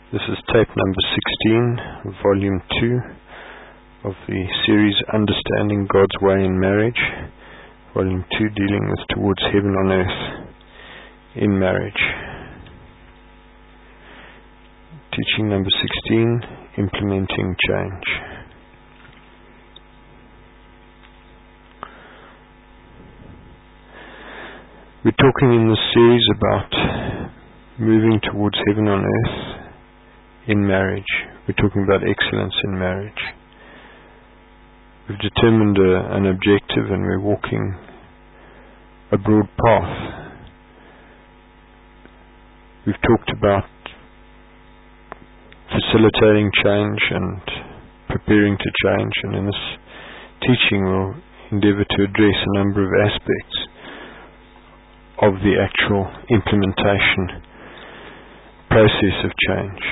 This is tape number 16, volume 2 of the series Understanding God's Way in Marriage, volume 2, dealing with Towards Heaven on Earth in Marriage. Teaching number 16, Implementing Change. We're talking in this series about moving towards heaven on earth in marriage. We're talking about excellence in marriage. We've determined an objective and we're walking a broad path. We've talked about facilitating change and preparing to change, and in this teaching we'll endeavor to address a number of aspects of the actual implementation process of change.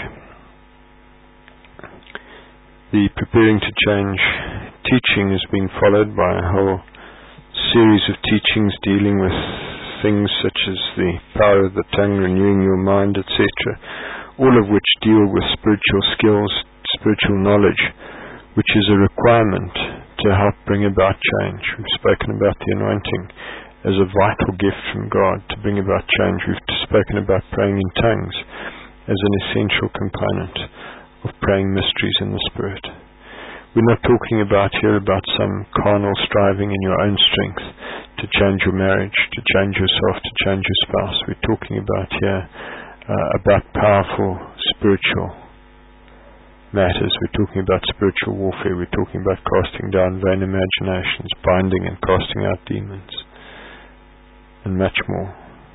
The preparing to change teaching has been followed by a whole series of teachings dealing with things such as the power of the tongue, renewing your mind, etc., all of which deal with spiritual skills, spiritual knowledge, which is a requirement to help bring about change. We've spoken about the anointing as a vital gift from God to bring about change. We've spoken about praying in tongues as an essential component of praying mysteries in the Spirit. We're not talking about some carnal striving in your own strength to change your marriage, to change yourself, to change your spouse. We're talking about about powerful spiritual matters. We're talking about spiritual warfare. We're talking about casting down vain imaginations, binding and casting out demons, and much more.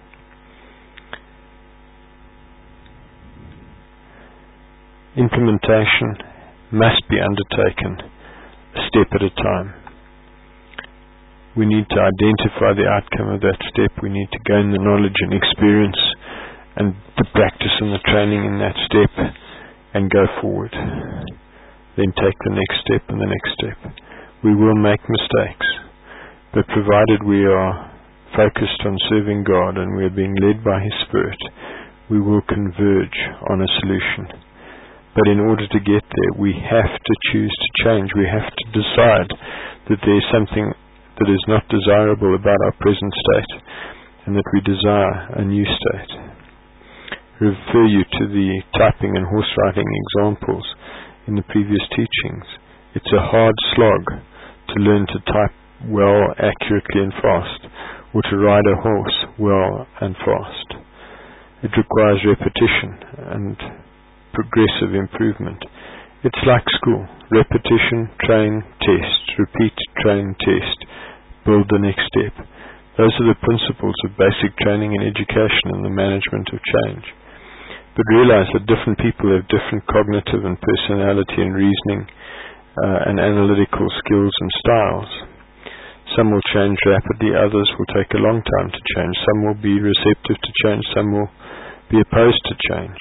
Implementation must be undertaken a step at a time. We need to identify the outcome of that step. We need to gain the knowledge and experience and the practice and the training in that step and go forward. Then take the next step and the next step. We will make mistakes, but provided we are focused on serving God and we are being led by His Spirit, we will converge on a solution. But in order to get there, we have to choose to change. We have to decide that there is something that is not desirable about our present state and that we desire a new state. I refer you to the typing and horse riding examples in the previous teachings. It's a hard slog to learn to type well, accurately and fast, or to ride a horse well and fast. It requires repetition and progressive improvement. It's like school. Repetition, train, test. Repeat, train, test. Build the next step. Those are the principles of basic training and education in the management of change. But realize that different people have different cognitive and personality and reasoning and analytical skills and styles. Some will change rapidly, others will take a long time to change. Some will be receptive to change, some will be opposed to change.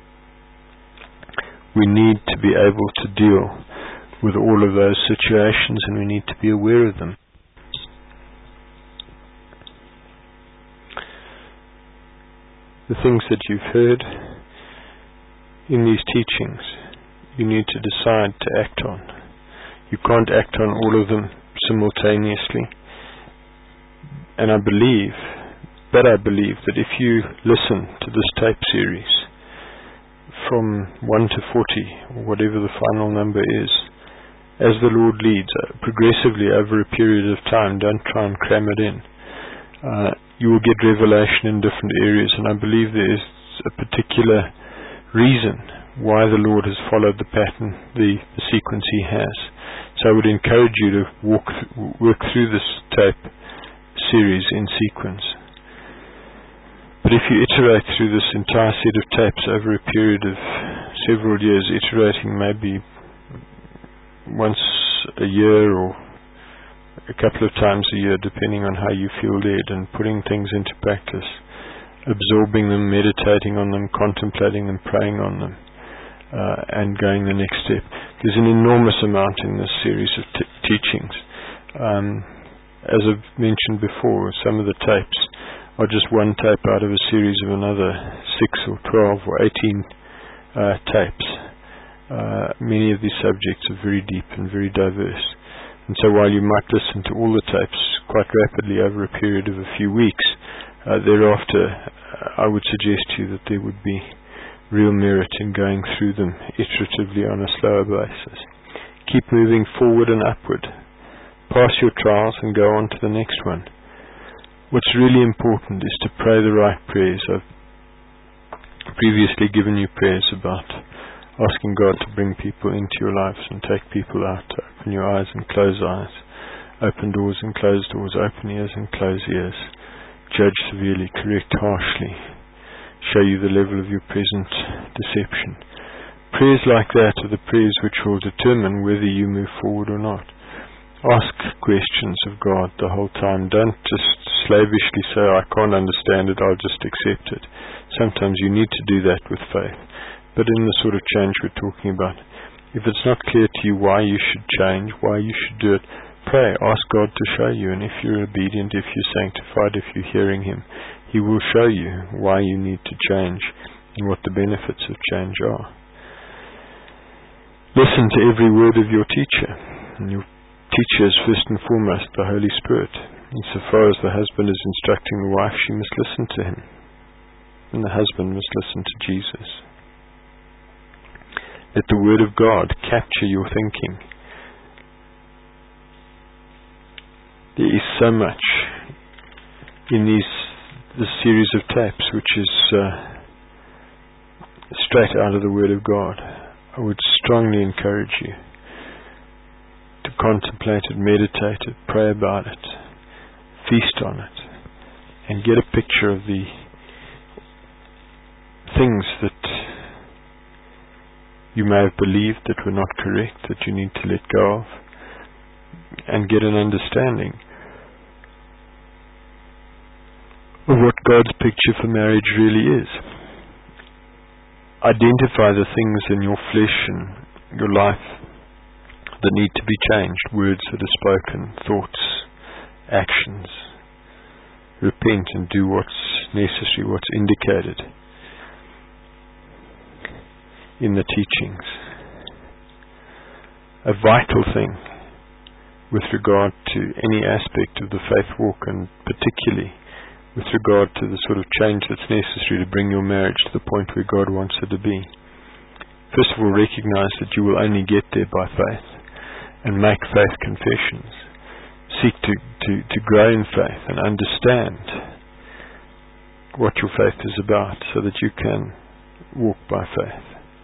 We need to be able to deal with all of those situations, and we need to be aware of them. The things that you've heard in these teachings, you need to decide to act on. You can't act on all of them simultaneously. And I believe that if you listen to this tape series from 1 to 40, or whatever the final number is, as the Lord leads, progressively over a period of time, don't try and cram it in. You will get revelation in different areas, and I believe there is a particular reason why the Lord has followed the pattern, the sequence He has. So I would encourage you to work through this tape series in sequence. But if you iterate through this entire set of tapes over a period of several years, iterating maybe once a year or a couple of times a year, depending on how you feel led, and putting things into practice, absorbing them, meditating on them, contemplating them, praying on them, and going the next step. There's an enormous amount in this series of teachings. As I've mentioned before, some of the tapes are just one tape out of a series of another 6 or 12 or 18 tapes. Many of these subjects are very deep and very diverse. And so while you might listen to all the tapes quite rapidly over a period of a few weeks, thereafter I would suggest to you that there would be real merit in going through them iteratively on a slower basis. Keep moving forward and upward. Pass your trials and go on to the next one. What's really important is to pray the right prayers. I've previously given you prayers about asking God to bring people into your lives and take people out. Open your eyes and close eyes. Open doors and close doors. Open ears and close ears. Judge severely. Correct harshly. Show you the level of your present deception. Prayers like that are the prayers which will determine whether you move forward or not. Ask questions of God the whole time. Don't just slavishly say, I can't understand it, I'll just accept it. Sometimes you need to do that with faith. But in the sort of change we're talking about, if it's not clear to you why you should change, why you should do it, pray. Ask God to show you. And if you're obedient, if you're sanctified, if you're hearing Him, He will show you why you need to change and what the benefits of change are. Listen to every word of your teacher. And your teacher is first and foremost the Holy Spirit. Insofar as the husband is instructing the wife, she must listen to him. And the husband must listen to Jesus. Let the Word of God capture your thinking. There is so much in this series of tapes which is straight out of the Word of God. I would strongly encourage you to contemplate it, meditate it, pray about it, feast on it, and get a picture of the things that you may have believed that were not correct, that you need to let go of, and get an understanding of what God's picture for marriage really is. Identify the things in your flesh and your life that need to be changed, words that are spoken, thoughts, actions. Repent and do what's necessary, what's indicated in the teachings. A vital thing with regard to any aspect of the faith walk, and particularly with regard to the sort of change that's necessary to bring your marriage to the point where God wants it to be. First of all, recognize that you will only get there by faith, and make faith confessions. Seek to grow in faith and understand what your faith is about so that you can walk by faith.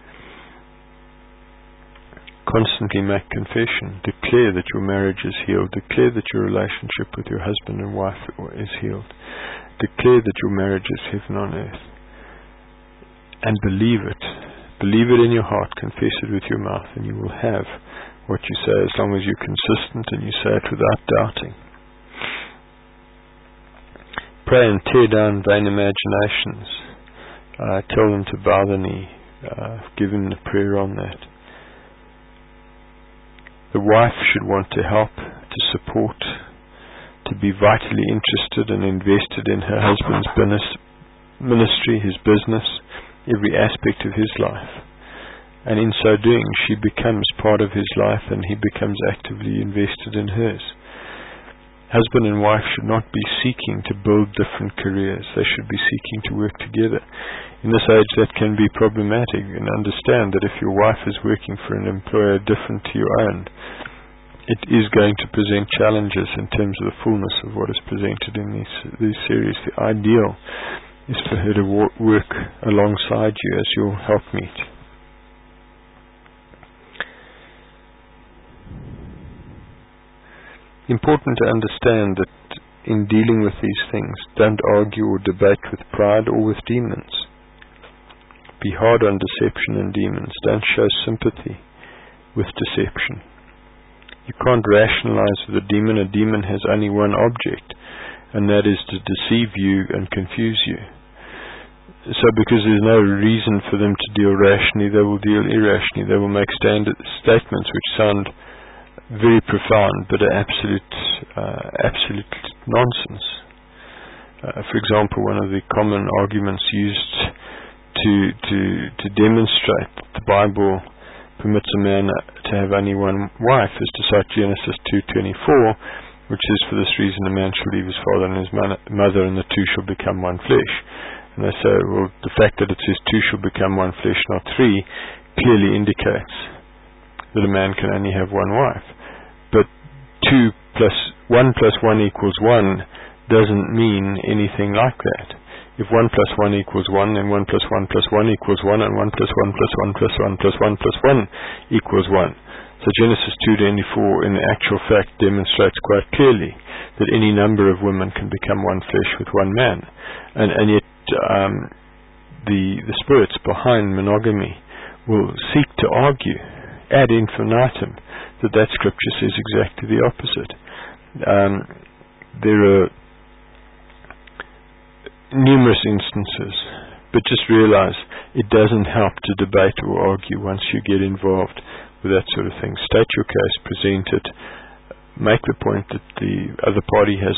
Constantly make confession. Declare that your marriage is healed. Declare that your relationship with your husband and wife is healed. Declare that your marriage is heaven on earth. And believe it. Believe it in your heart. Confess it with your mouth, and you will have what you say, as long as you're consistent and you say it without doubting. Pray and tear down vain imaginations. Tell them to bow the knee. Give them the prayer on that. The wife should want to help, to support, to be vitally interested and invested in her husband's ministry, his business, every aspect of his life. And in so doing, she becomes part of his life and he becomes actively invested in hers. Husband and wife should not be seeking to build different careers. They should be seeking to work together. In this age, that can be problematic, and understand that if your wife is working for an employer different to your own, it is going to present challenges in terms of the fullness of what is presented in these series. The ideal is for her to work alongside you as your helpmeet. Important to understand that in dealing with these things, don't argue or debate with pride or with demons. Be hard on deception and demons. Don't show sympathy with deception. You can't rationalize with a demon. A demon has only one object, and that is to deceive you and confuse you. So because there's no reason for them to deal rationally, they will deal irrationally. They will make statements which sound very profound, but are absolute nonsense. For example, one of the common arguments used to demonstrate that the Bible permits a man to have only one wife is to cite Genesis 2:24, which says, "For this reason a man shall leave his father and his mother, and the two shall become one flesh." And they say, well, the fact that it says two shall become one flesh, not three, clearly indicates that a man can only have one wife. But 1 plus 1 equals 1 doesn't mean anything like that. If 1 plus 1 equals 1, then 1 plus 1 plus 1 equals 1, and 1 plus 1 plus 1 plus 1 plus 1 plus 1 equals 1. So Genesis 2:24 in the actual fact demonstrates quite clearly that any number of women can become one flesh with one man. And yet the spirits behind monogamy will seek to argue ad infinitum that scripture says exactly the opposite. There are numerous instances, but just realize it doesn't help to debate or argue once you get involved with that sort of thing. State your case, present it, make the point that the other party has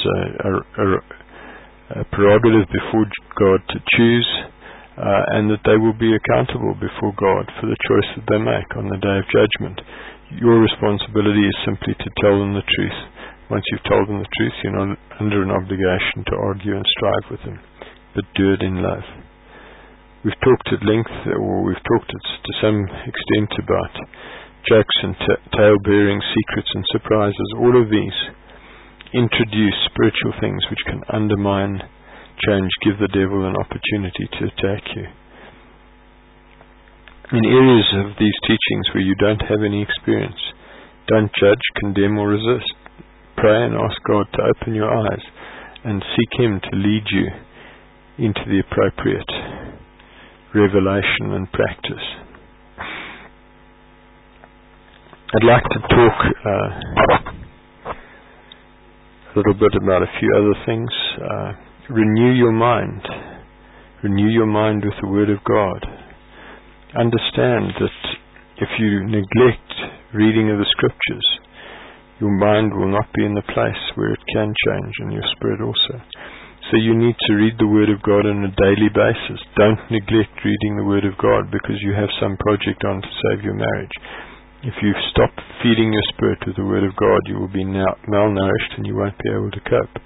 a prerogative before God to choose, and that they will be accountable before God for the choice that they make on the day of judgment. Your responsibility is simply to tell them the truth. Once you've told them the truth, you're not under an obligation to argue and strive with them, but do it in love. We've talked at length, or we've talked to some extent about jokes and tale-bearing, secrets and surprises. All of these introduce spiritual things which can undermine change, give the devil an opportunity to attack you. In areas of these teachings where you don't have any experience, don't judge, condemn or resist. Pray and ask God to open your eyes and seek Him to lead you into the appropriate revelation and practice. I'd like to talk a little bit about a few other things. Renew your mind. Renew your mind with the Word of God. Understand that if you neglect reading of the Scriptures, your mind will not be in the place where it can change, and your spirit also. So you need to read the Word of God on a daily basis. Don't neglect reading the Word of God because you have some project on to save your marriage. If you stop feeding your spirit with the Word of God, you will be malnourished and you won't be able to cope.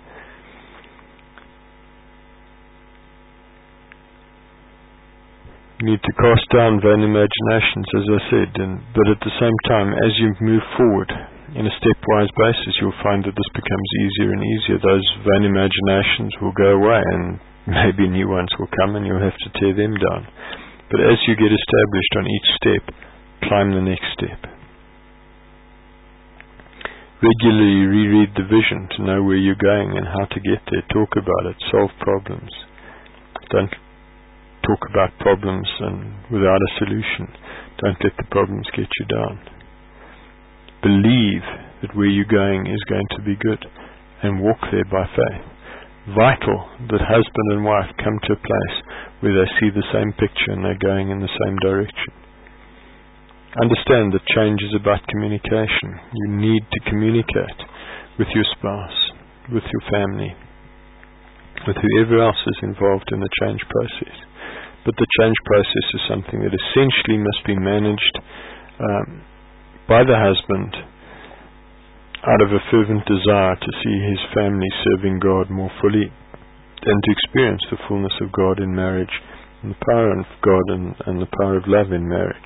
You need to cast down vain imaginations, as I said, but at the same time, as you move forward in a stepwise basis, you'll find that this becomes easier and easier. Those vain imaginations will go away, and maybe new ones will come, and you'll have to tear them down. But as you get established on each step, climb the next step. Regularly reread the vision to know where you're going and how to get there. Talk about it. Solve problems. Don't talk about problems and without a solution. Don't let the problems get you down. Believe that where you're going is going to be good and walk there by faith. Vital that husband and wife come to a place where they see the same picture and they're going in the same direction. Understand that change is about communication. You need to communicate with your spouse, with your family, with whoever else is involved in the change process. But the change process is something that essentially must be managed by the husband out of a fervent desire to see his family serving God more fully and to experience the fullness of God in marriage and the power of God and the power of love in marriage.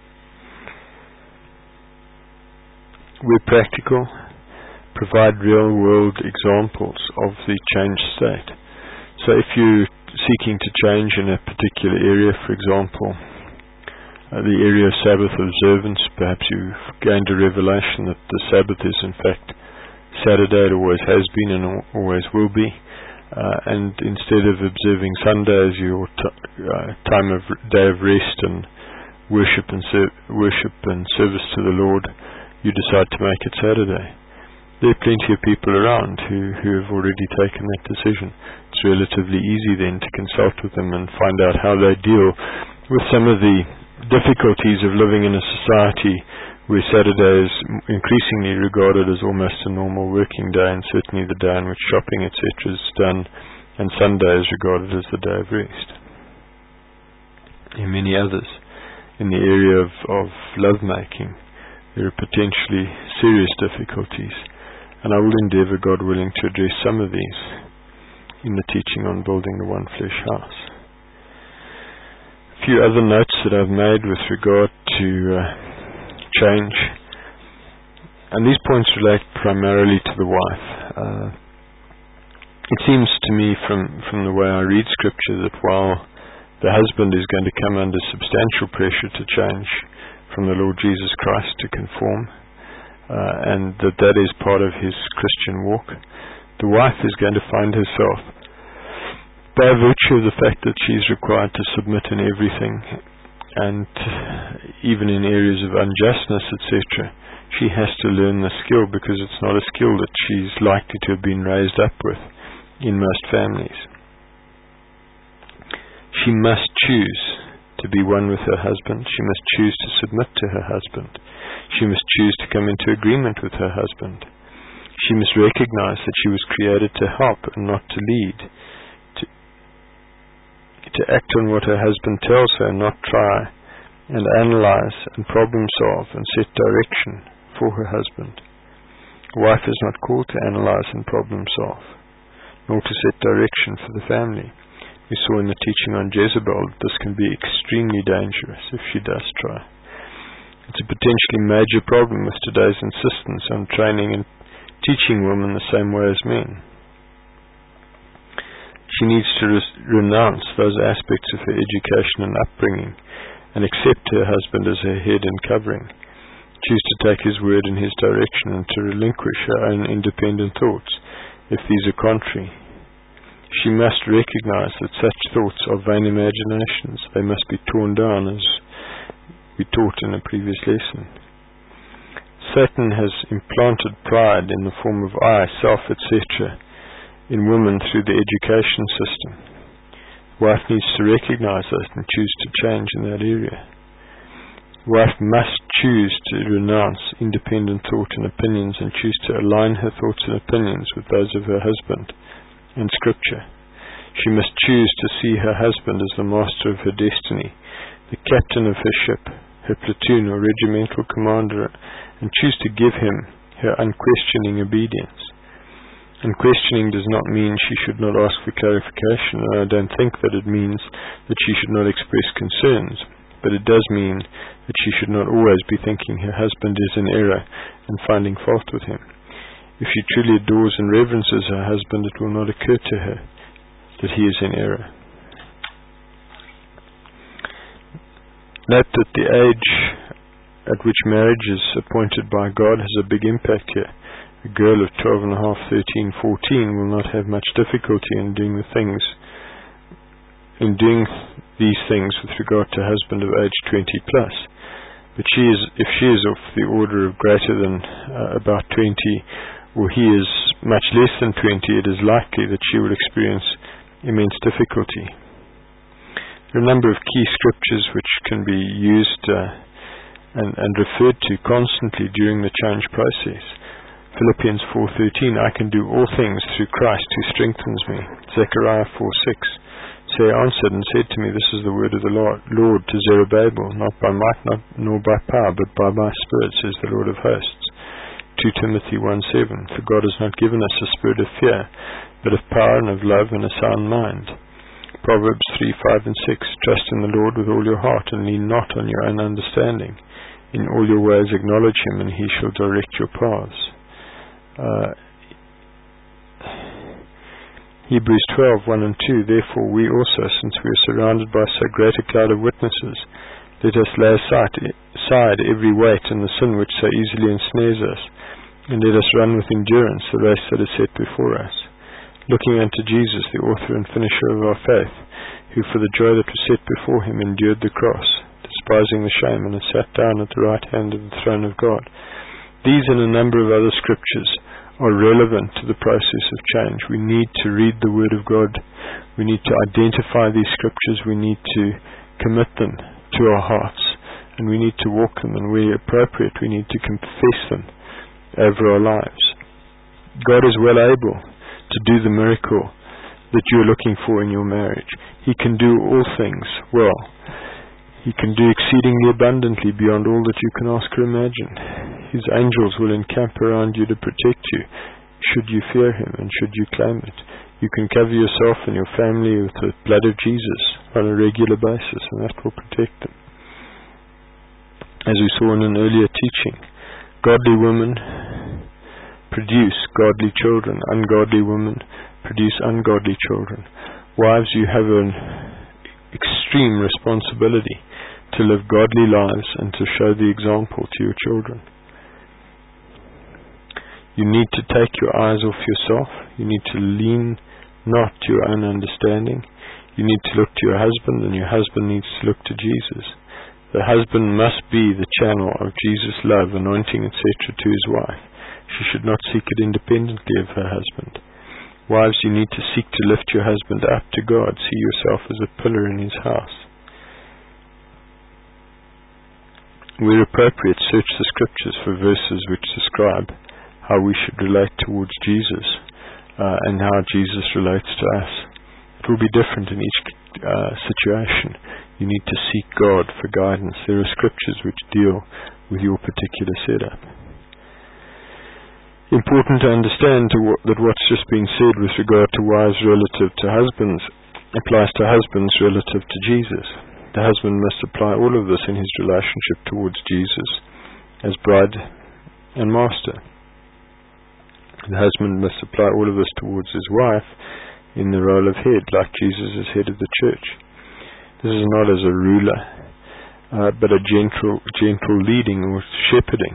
Where practical, provide real-world examples of the changed state. So if you're seeking to change in a particular area, for example, the area of Sabbath observance, perhaps you've gained a revelation that the Sabbath is in fact Saturday, it always has been and always will be, and instead of observing Sunday as your time of day of rest and worship and service to the Lord, you decide to make it Saturday. There are plenty of people around who have already taken that decision. It's relatively easy then to consult with them and find out how they deal with some of the difficulties of living in a society where Saturday is increasingly regarded as almost a normal working day, and certainly the day in which shopping, etc. is done, and Sunday is regarded as the day of rest. in many others. In the area of lovemaking, there are potentially serious difficulties, and I will endeavor, God willing, to address some of these in the teaching on building the One Flesh house. A few other notes that I've made with regard to change, and these points relate primarily to the wife. It seems to me from the way I read Scripture that while the husband is going to come under substantial pressure to change from the Lord Jesus Christ to conform, and that is part of his Christian walk, the wife is going to find herself, by virtue of the fact that she is required to submit in everything, and even in areas of unjustness, etc., she has to learn the skill, because it's not a skill that she's likely to have been raised up with in most families. She must choose to be one with her husband. She must choose to submit to her husband. She must choose to come into agreement with her husband. She must recognize that she was created to help and not to lead, to act on what her husband tells her, not try and analyze and problem solve and set direction for her husband. A wife is not called to analyze and problem solve, nor to set direction for the family. We saw in the teaching on Jezebel that this can be extremely dangerous if she does try. It's a potentially major problem with today's insistence on training and teaching women the same way as men. She needs to renounce those aspects of her education and upbringing and accept her husband as her head and covering, choose to take his word in his direction, and to relinquish her own independent thoughts if these are contrary. She must recognize that such thoughts are vain imaginations. They must be torn down, as we taught in a previous lesson. Satan has implanted pride in the form of I, self, etc. in women through the education system. The wife needs to recognize that and choose to change in that area. The wife must choose to renounce independent thought and opinions, and choose to align her thoughts and opinions with those of her husband and Scripture. She must choose to see her husband as the master of her destiny, the captain of her ship, her platoon or regimental commander, and choose to give him her unquestioning obedience. Unquestioning does not mean she should not ask for clarification, and I don't think that it means that she should not express concerns, but it does mean that she should not always be thinking her husband is in error and finding fault with him. If she truly adores and reverences her husband, it will not occur to her that he is in error. Note that the age at which marriage is appointed by God has a big impact here. A girl of 12 and a half, 13, 14 will not have much difficulty in doing these things with regard to husband of age 20 plus. But if she is of the order of greater than about 20, or he is much less than 20, it is likely that she will experience immense difficulty. There are a number of key scriptures which can be used and referred to constantly during the change process. Philippians 4:13, I can do all things through Christ who strengthens me. Zechariah 4:6, so he answered and said to me, this is the word of the Lord to Zerubbabel, not by might nor by power, but by my Spirit, says the Lord of hosts. 2 Timothy 1:7, for God has not given us a spirit of fear, but of power and of love and a sound mind. Proverbs 3:5 and 6, trust in the Lord with all your heart, and lean not on your own understanding. In all your ways acknowledge him, and he shall direct your paths. Hebrews 12:1 and 2, therefore we also, since we are surrounded by so great a cloud of witnesses, let us lay aside every weight and the sin which so easily ensnares us, and let us run with endurance the race that is set before us, looking unto Jesus, the author and finisher of our faith, who for the joy that was set before him endured the cross, despising the shame, and has sat down at the right hand of the throne of God. These and a number of other scriptures are relevant to the process of change. We need to read the Word of God. We need to identify these scriptures. We need to commit them to our hearts, and we need to walk them, and where appropriate we need to confess them over our lives. God is well able to do the miracle that you're looking for in your marriage. He can do all things well. He can do exceedingly abundantly beyond all that you can ask or imagine. His angels will encamp around you to protect you, should you fear him and should you claim it. You can cover yourself and your family with the blood of Jesus on a regular basis, and that will protect them. As we saw in an earlier teaching, godly women produce godly children. Ungodly women produce ungodly children. Wives, you have an extreme responsibility to live godly lives and to show the example to your children. You need to take your eyes off yourself. You need to lean not to your own understanding. You need to look to your husband, and your husband needs to look to Jesus. The husband must be the channel of Jesus' love, anointing, etc. to his wife. She should not seek it independently of her husband. Wives, you need to seek to lift your husband up to God. See yourself as a pillar in his house. Where appropriate, search the scriptures for verses which describe how we should relate towards Jesus and how Jesus relates to us. It will be different in each situation. You need to seek God for guidance. There are scriptures which deal with your particular setup. Important to understand that what's just been said with regard to wives relative to husbands applies to husbands relative to Jesus. The husband must apply all of this in his relationship towards Jesus as bride and master. The husband must apply all of this towards his wife in the role of head, like Jesus is head of the church. This is not as a ruler, but a gentle leading or shepherding.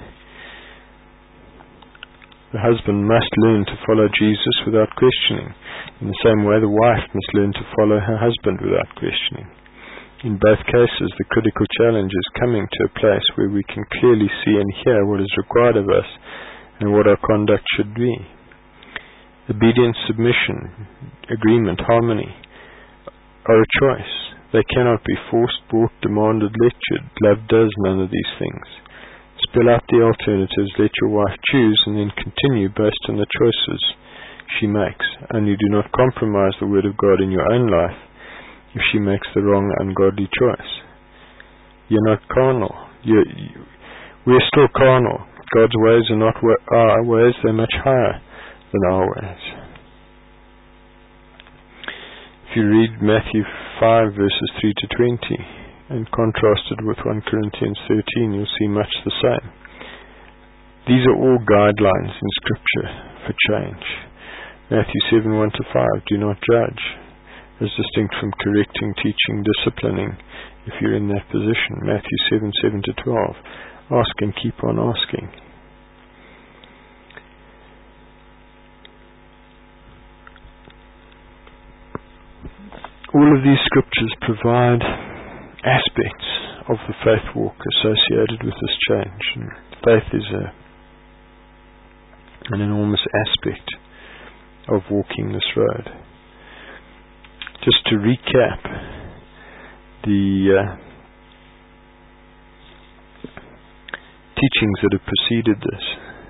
The husband must learn to follow Jesus without questioning. In the same way, the wife must learn to follow her husband without questioning. In both cases, the critical challenge is coming to a place where we can clearly see and hear what is required of us and what our conduct should be. Obedience, submission, agreement, harmony are a choice. They cannot be forced, bought, demanded, lectured. Love does none of these things. Spell out the alternatives, let your wife choose, and then continue based on the choices she makes. Only do not compromise the word of God in your own life if she makes the wrong, ungodly choice. You're not carnal. We're still carnal. God's ways are not our ways, they're much higher than our ways. If you read Matthew 5 verses 3 to 20 and contrast it with 1 Corinthians 13, you'll see much the same. These are all guidelines in Scripture for change. Matthew 7, 1 to 5, do not judge, as distinct from correcting, teaching, disciplining, if you're in that position. Matthew 7, 7 to 12, ask and keep on asking. All of these scriptures provide aspects of the faith walk associated with this change. And faith is an enormous aspect of walking this road. Just to recap the teachings that have preceded this.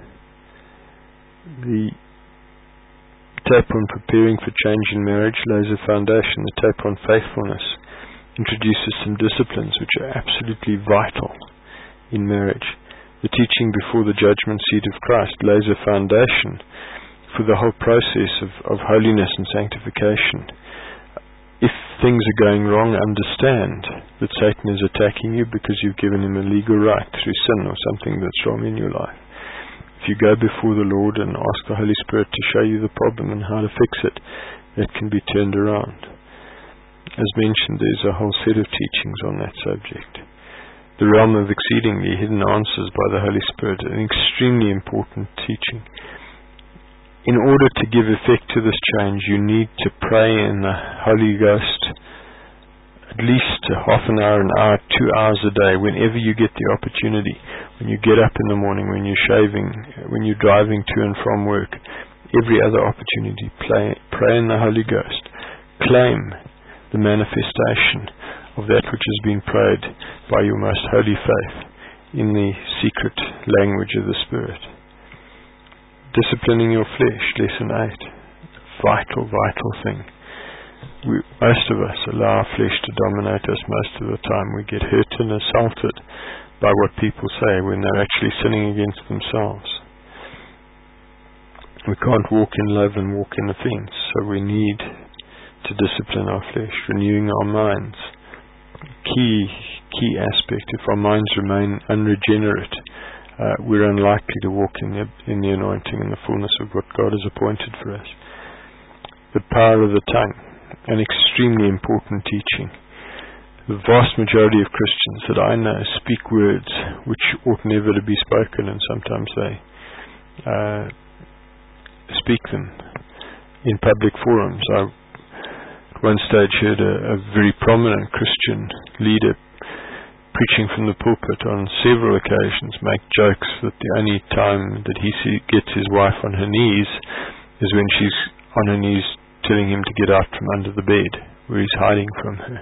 The tape on preparing for change in marriage lays a foundation. The tape on faithfulness introduces some disciplines which are absolutely vital in marriage. The teaching before the judgment seat of Christ lays a foundation for the whole process of holiness and sanctification. If things are going wrong, understand that Satan is attacking you because you've given him a legal right through sin or something that's wrong in your life. If you go before the Lord and ask the Holy Spirit to show you the problem and how to fix it, that can be turned around. As mentioned, there's a whole set of teachings on that subject. The realm of exceedingly hidden answers by the Holy Spirit, an extremely important teaching. In order to give effect to this change, you need to pray in the Holy Ghost at least half an hour, 2 hours a day, whenever you get the opportunity. When you get up in the morning, when you're shaving, when you're driving to and from work, every other opportunity, pray in the Holy Ghost. Claim the manifestation of that which has been prayed by your most holy faith in the secret language of the Spirit. Disciplining your flesh, lesson 8. Vital thing. Most of us allow our flesh to dominate us most of the time. We get hurt and assaulted by what people say when they're actually sinning against themselves. We can't walk in love and walk in offense, so we need to discipline our flesh, renewing our minds. Key aspect. If our minds remain unregenerate, we're unlikely to walk in the anointing and the fullness of what God has appointed for us. The power of the tongue, an extremely important teaching. The vast majority of Christians that I know speak words which ought never to be spoken, and sometimes they speak them in public forums. I at one stage heard a very prominent Christian leader preaching from the pulpit on several occasions make jokes that the only time that he gets his wife on her knees is when she's on her knees telling him to get out from under the bed where he's hiding from her.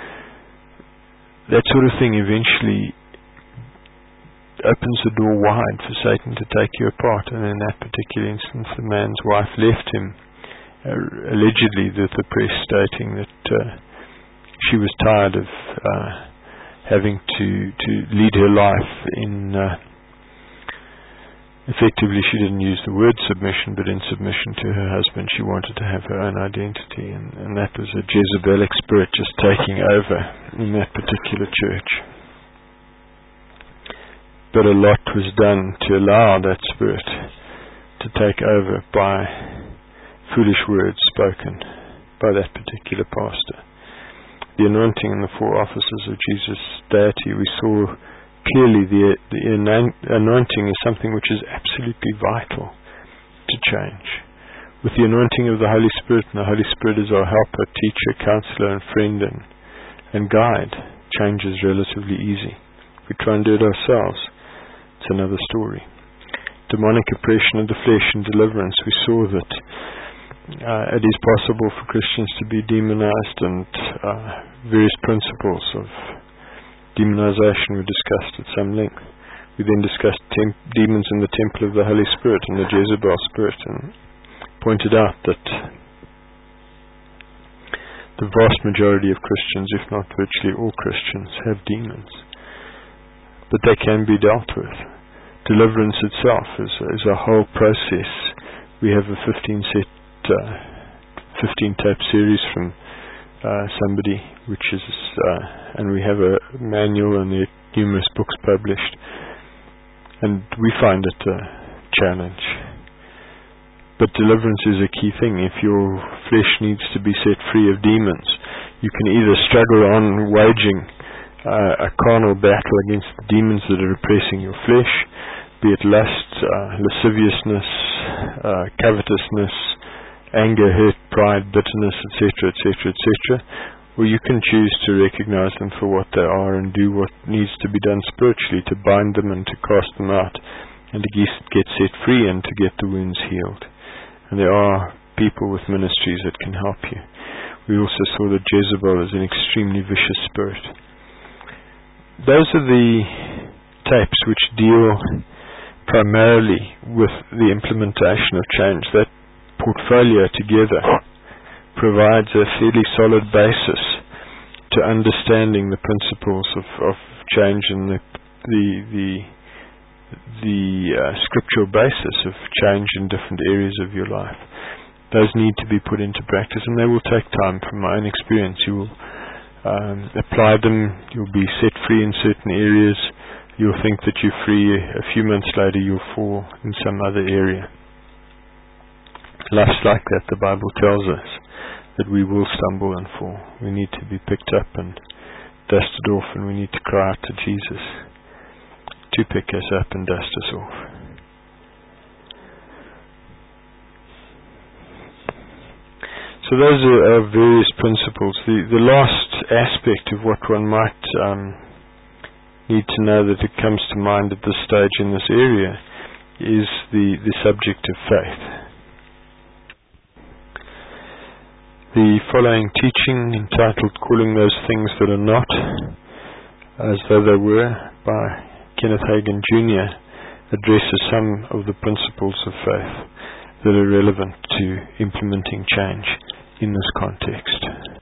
That sort of thing eventually opens the door wide for Satan to take you apart, and in that particular instance the man's wife left him, allegedly the press stating that she was tired of having to lead her life in effectively, she didn't use the word submission, but in submission to her husband. She wanted to have her own identity, and that was a Jezebelic spirit just taking over in that particular church. But a lot was done to allow that spirit to take over by foolish words spoken by that particular pastor. The anointing and the four offices of Jesus' deity, we saw clearly the anointing is something which is absolutely vital to change. With the anointing of the Holy Spirit, and the Holy Spirit is our helper, teacher, counselor, and friend and guide, change is relatively easy. If we try and do it ourselves, it's another story. Demonic oppression of the flesh and deliverance, we saw that it is possible for Christians to be demonized, and various principles of demonization were discussed at some length. We then discussed demons in the temple of the Holy Spirit and the Jezebel spirit, and pointed out that the vast majority of Christians, if not virtually all Christians, have demons, but they can be dealt with. Deliverance itself is a whole process. We have a 15-tape series from somebody, which is, and we have a manual and there are numerous books published, and we find it a challenge. But deliverance is a key thing. If your flesh needs to be set free of demons, you can either struggle on waging a carnal battle against the demons that are oppressing your flesh, be it lust, lasciviousness, covetousness, anger, hurt, pride, bitterness, etc., etc., etc., or you can choose to recognize them for what they are and do what needs to be done spiritually to bind them and to cast them out and to get set free and to get the wounds healed. And there are people with ministries that can help you. We also saw that Jezebel is an extremely vicious spirit. Those are the tapes which deal primarily with the implementation of change. That portfolio together provides a fairly solid basis to understanding the principles of change and the scriptural basis of change in different areas of your life. Those need to be put into practice, and they will take time. From my own experience, you will apply them, you'll be set free in certain areas, you'll think that you're free, a few months later you'll fall in some other area. Life's like that. The Bible tells us that we will stumble and fall. We need to be picked up and dusted off, and we need to cry out to Jesus to pick us up and dust us off. So those are various principles. The last aspect of what one might need to know that it comes to mind at this stage in this area is the subject of faith. The following teaching, entitled Calling Those Things That Are Not As Though They Were, by Kenneth Hagin Jr., addresses some of the principles of faith that are relevant to implementing change in this context.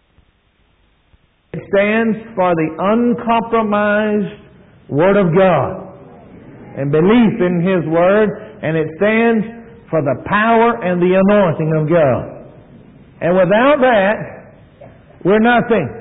It stands for the uncompromised Word of God and belief in His Word, and it stands for the power and the anointing of God. And without that, we're nothing.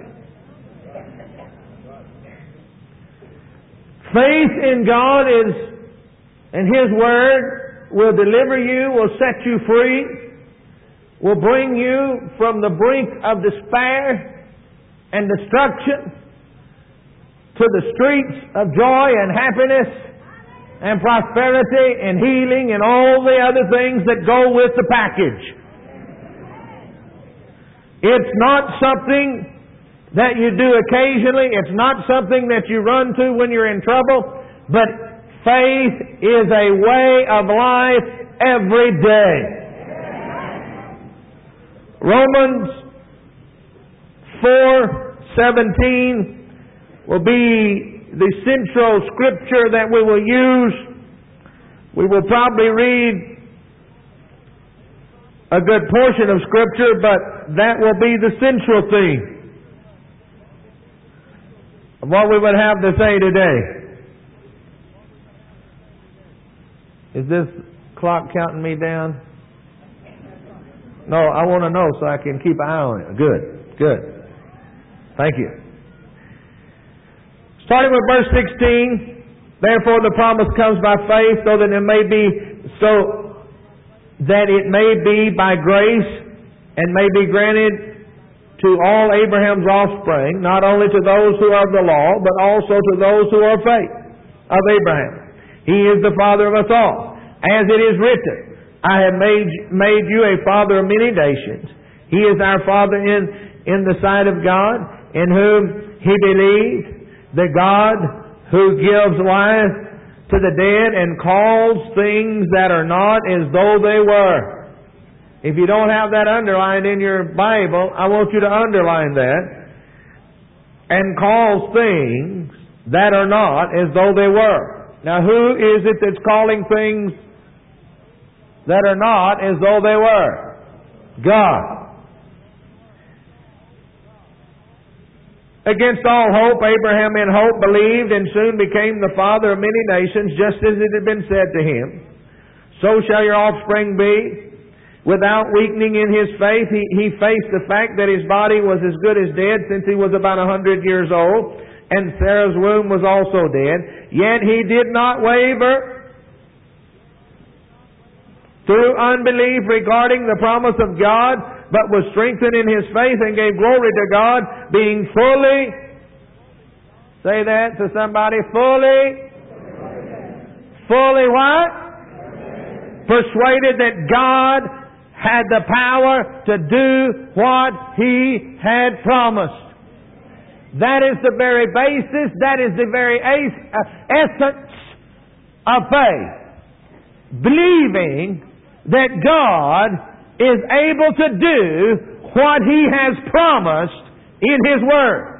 Faith in God and His Word will deliver you, will set you free, will bring you from the brink of despair and destruction to the streets of joy and happiness and prosperity and healing and all the other things that go with the package. It's not something that you do occasionally. It's not something that you run to when you're in trouble. But faith is a way of life every day. Romans 4:17 will be the central scripture that we will use. We will probably read a good portion of scripture, but that will be the central theme of what we would have to say today. Is this clock counting me down? No, I want to know so I can keep an eye on it. Good. Thank you. Starting with verse 16, therefore the promise comes by faith, so that it may be by grace, and may be granted to all Abraham's offspring, not only to those who are of the law, but also to those who are of faith of Abraham. He is the father of us all. As it is written, I have made you a father of many nations. He is our Father in the sight of God, in whom He believed, the God who gives life to the dead and calls things that are not as though they were. If you don't have that underlined in your Bible, I want you to underline that. And calls things that are not as though they were. Now, who is it that's calling things that are not as though they were? God. Against all hope, Abraham in hope believed and soon became the father of many nations, just as it had been said to him, so shall your offspring be. Without weakening in his faith, he faced the fact that his body was as good as dead since he was about 100 years old, and Sarah's womb was also dead. Yet he did not waver through unbelief regarding the promise of God, but was strengthened in his faith and gave glory to God, being fully, say that to somebody, fully what? Persuaded that God had the power to do what He had promised. That is the very basis, that is the very essence of faith. Believing that God is able to do what He has promised in His Word.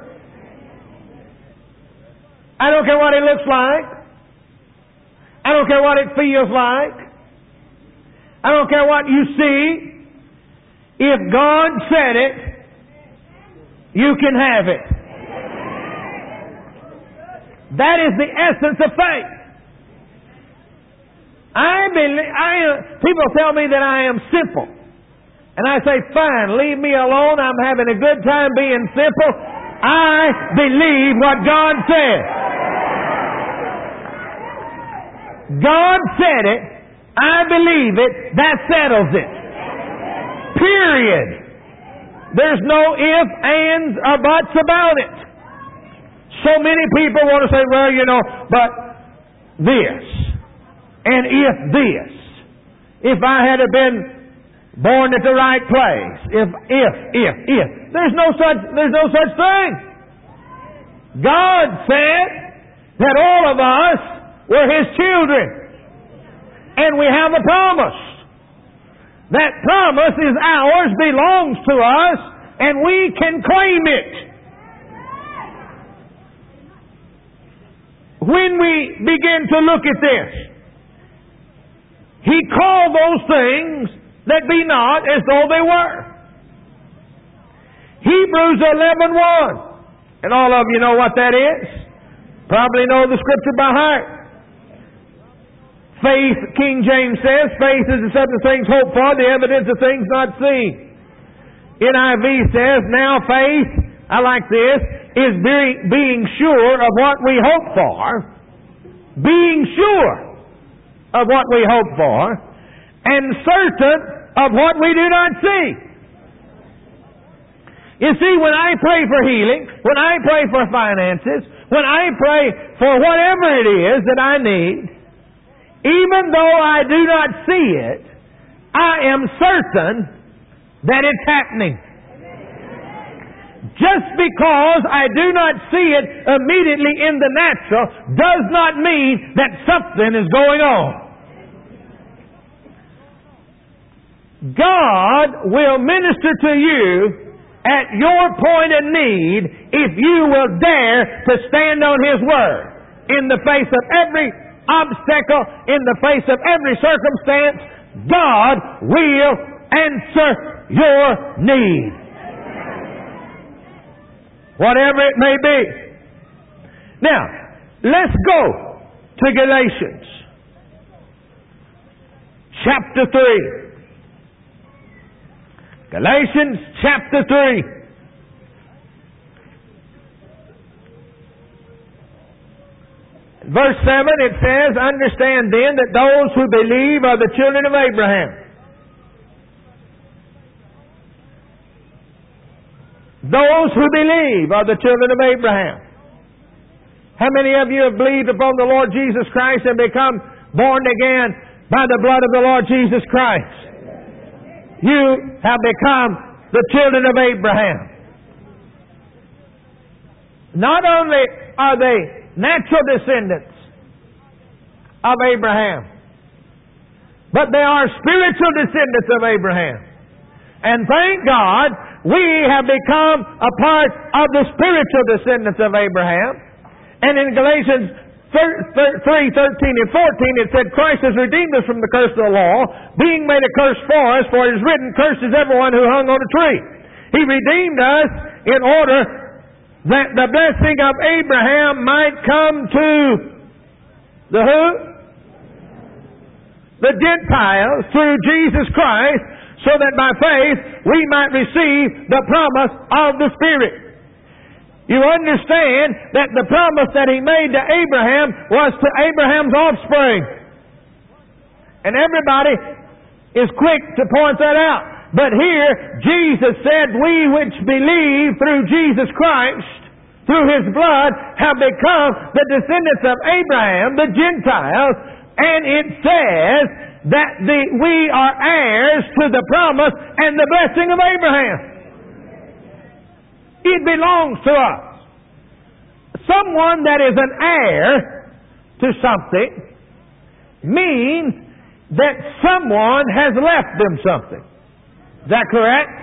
I don't care what it looks like. I don't care what it feels like. I don't care what you see. If God said it, you can have it. That is the essence of faith. People tell me that I am simple. And I say, fine, leave me alone. I'm having a good time being simple. I believe what God said. God said it. I believe it. That settles it. Period. There's no ifs, ands, or buts about it. So many people want to say, well, but this. And if this. If I had been born at the right place. If. There's no such thing. God said that all of us were His children. And we have a promise. That promise is ours, belongs to us, and we can claim it. When we begin to look at this, He called those things that be not as though they were. Hebrews 11:1. And all of you know what that is. Probably know the scripture by heart. Faith, King James says, faith is the substance of things hoped for, the evidence of things not seen. NIV says, now faith, I like this, is being sure of what we hope for. Being sure of what we hope for. And certain of what we do not see. You see, when I pray for healing, when I pray for finances, when I pray for whatever it is that I need, even though I do not see it, I am certain that it's happening. Just because I do not see it immediately in the natural does not mean that something is going on. God will minister to you at your point of need if you will dare to stand on His Word in the face of every obstacle, in the face of every circumstance. God will answer your need, whatever it may be. Now, let's go to Galatians chapter 3. Galatians chapter 3. Verse 7, it says, understand then that those who believe are the children of Abraham. Those who believe are the children of Abraham. How many of you have believed upon the Lord Jesus Christ and become born again by the blood of the Lord Jesus Christ? You have become the children of Abraham. Not only are they natural descendants of Abraham, but they are spiritual descendants of Abraham. And thank God, we have become a part of the spiritual descendants of Abraham. And in Galatians 3:13 and 14, it said, Christ has redeemed us from the curse of the law, being made a curse for us, for it is written, cursed is everyone who hung on a tree. He redeemed us in order that the blessing of Abraham might come to the who? The Gentiles through Jesus Christ, so that by faith we might receive the promise of the Spirit. You understand that the promise that He made to Abraham was to Abraham's offspring. And everybody is quick to point that out. But here, Jesus said, we which believe through Jesus Christ, through His blood, have become the descendants of Abraham, the Gentiles, and it says that we are heirs to the promise and the blessing of Abraham. It belongs to us. Someone that is an heir to something means that someone has left them something. Is that correct?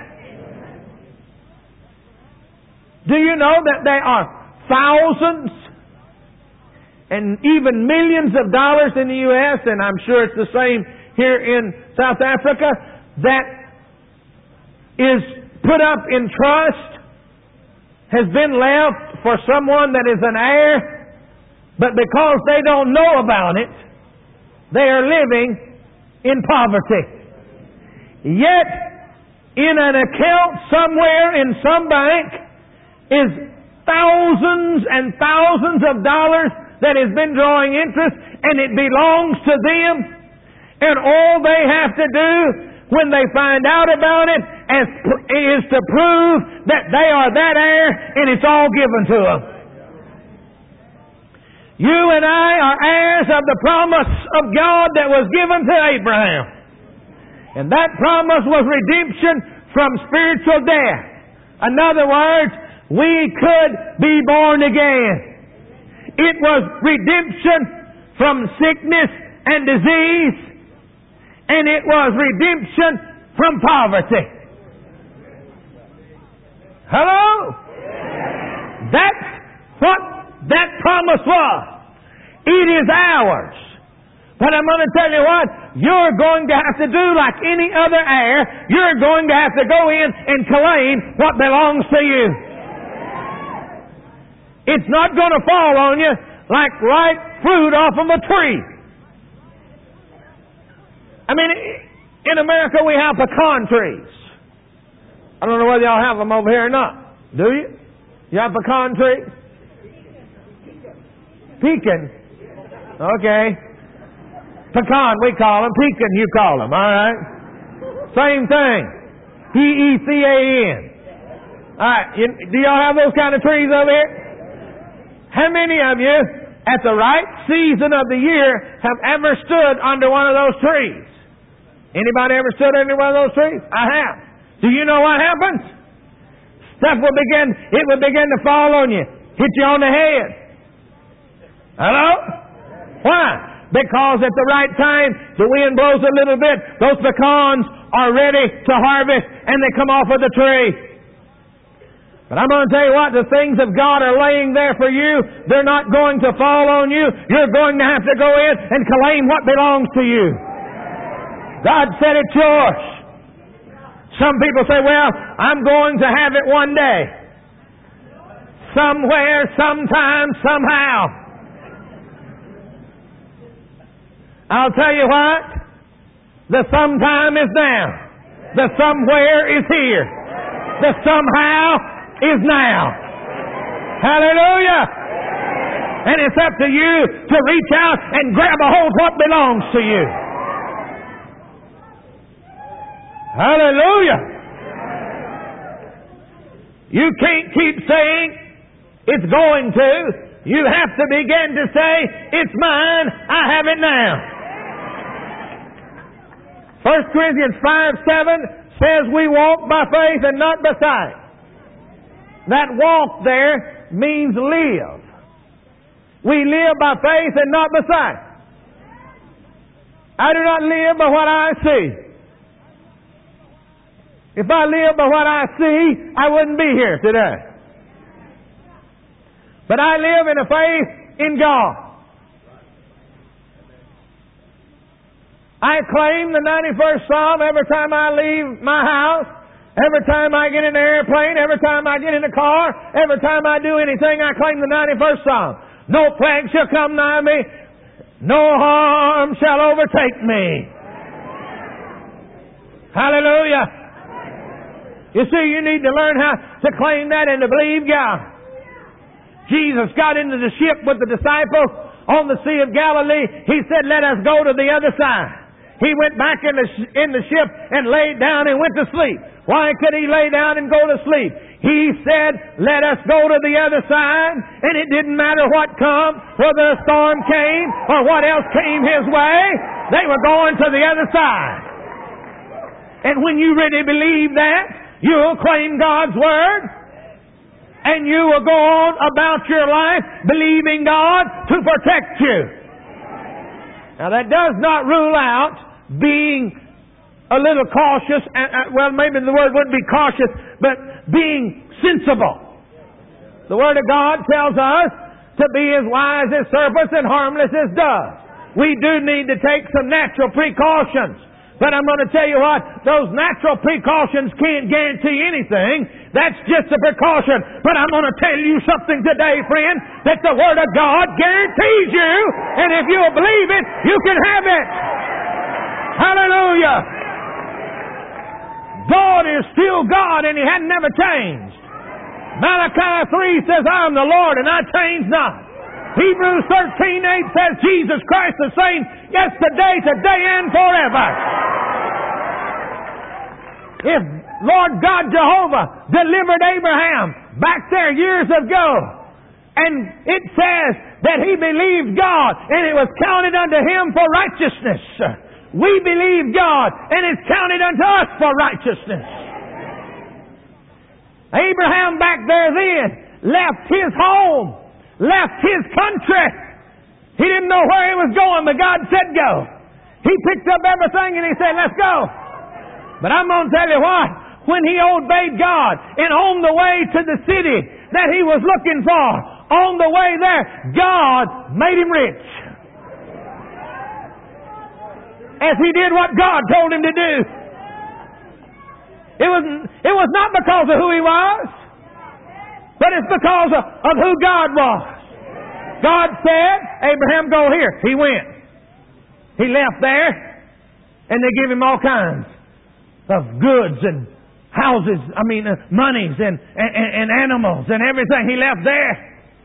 Do you know that there are thousands and even millions of dollars in the U.S., and I'm sure it's the same here in South Africa, that is put up in trust, has been left for someone that is an heir, but because they don't know about it, they are living in poverty. Yet, in an account somewhere in some bank is thousands and thousands of dollars that has been drawing interest, and it belongs to them, and all they have to do when they find out about it is to prove that they are that heir, and it's all given to them. You and I are heirs of the promise of God that was given to Abraham. And that promise was redemption from spiritual death. In other words, we could be born again. It was redemption from sickness and disease, and it was redemption from poverty. Hello? That's what that promise was. It is ours. But I'm going to tell you what, you're going to have to do like any other heir. You're going to have to go in and claim what belongs to you. It's not going to fall on you like ripe fruit off of a tree. I mean, in America we have pecan trees. I don't know whether y'all have them over here or not. Do you? You have pecan trees? Pecan. Okay. Pecan we call them. Pecan you call them. All right. Same thing. P-E-C-A-N. All right. Do y'all have those kind of trees over here? How many of you, at the right season of the year, have ever stood under one of those trees? Anybody ever stood under one of those trees? I have. Do you know what happens? Stuff will begin to fall on you, hit you on the head. Hello? Why? Because at the right time, the wind blows a little bit, those pecans are ready to harvest, and they come off of the tree. But I'm going to tell you what, the things of God are laying there for you. They're not going to fall on you. You're going to have to go in and claim what belongs to you. God said it's yours. Some people say, well, I'm going to have it one day. Somewhere, sometime, somehow. I'll tell you what. The sometime is now. The somewhere is here. The somehow is now. Hallelujah. And it's up to you to reach out and grab a hold of what belongs to you. Hallelujah. You can't keep saying it's going to. You have to begin to say, it's mine, I have it now. 1 Corinthians 5:7 says we walk by faith and not by sight. That walk there means live. We live by faith and not by sight. I do not live by what I see. If I lived by what I see, I wouldn't be here today. But I live in a faith in God. I claim the 91st Psalm every time I leave my house, every time I get in an airplane, every time I get in a car, every time I do anything, I claim the 91st Psalm. No plague shall come nigh me, no harm shall overtake me. Hallelujah. You see, you need to learn how to claim that and to believe God. Jesus got into the ship with the disciples on the Sea of Galilee. He said, let us go to the other side. He went back in the ship and laid down and went to sleep. Why could he lay down and go to sleep? He said, let us go to the other side. And it didn't matter what come, whether a storm came or what else came his way. They were going to the other side. And when you really believe that, you'll claim God's Word, and you will go on about your life believing God to protect you. Now that does not rule out being a little cautious, well maybe the word wouldn't be cautious, but being sensible. The Word of God tells us to be as wise as serpents and harmless as doves. We do need to take some natural precautions. But I'm going to tell you what, those natural precautions can't guarantee anything. That's just a precaution. But I'm going to tell you something today, friend, that the Word of God guarantees you. And if you'll believe it, you can have it. Hallelujah. God is still God and He hadn't never changed. Malachi 3 says, I am the Lord and I change not. Hebrews 13:8 says Jesus Christ the same yesterday, today, and forever. If Lord God Jehovah delivered Abraham back there years ago, and it says that he believed God and it was counted unto him for righteousness. We believe God and it's counted unto us for righteousness. Abraham back there then left his home, left his country. He didn't know where he was going, but God said go. He picked up everything and he said, let's go. But I'm going to tell you what, when he obeyed God and on the way to the city that he was looking for, on the way there, God made him rich. as he did what God told him to do. It was not because of who he was, but it's because of who God was. God said, Abraham, go here. He went. He left there, and they gave him all kinds of goods and houses, monies and animals and everything. He left there.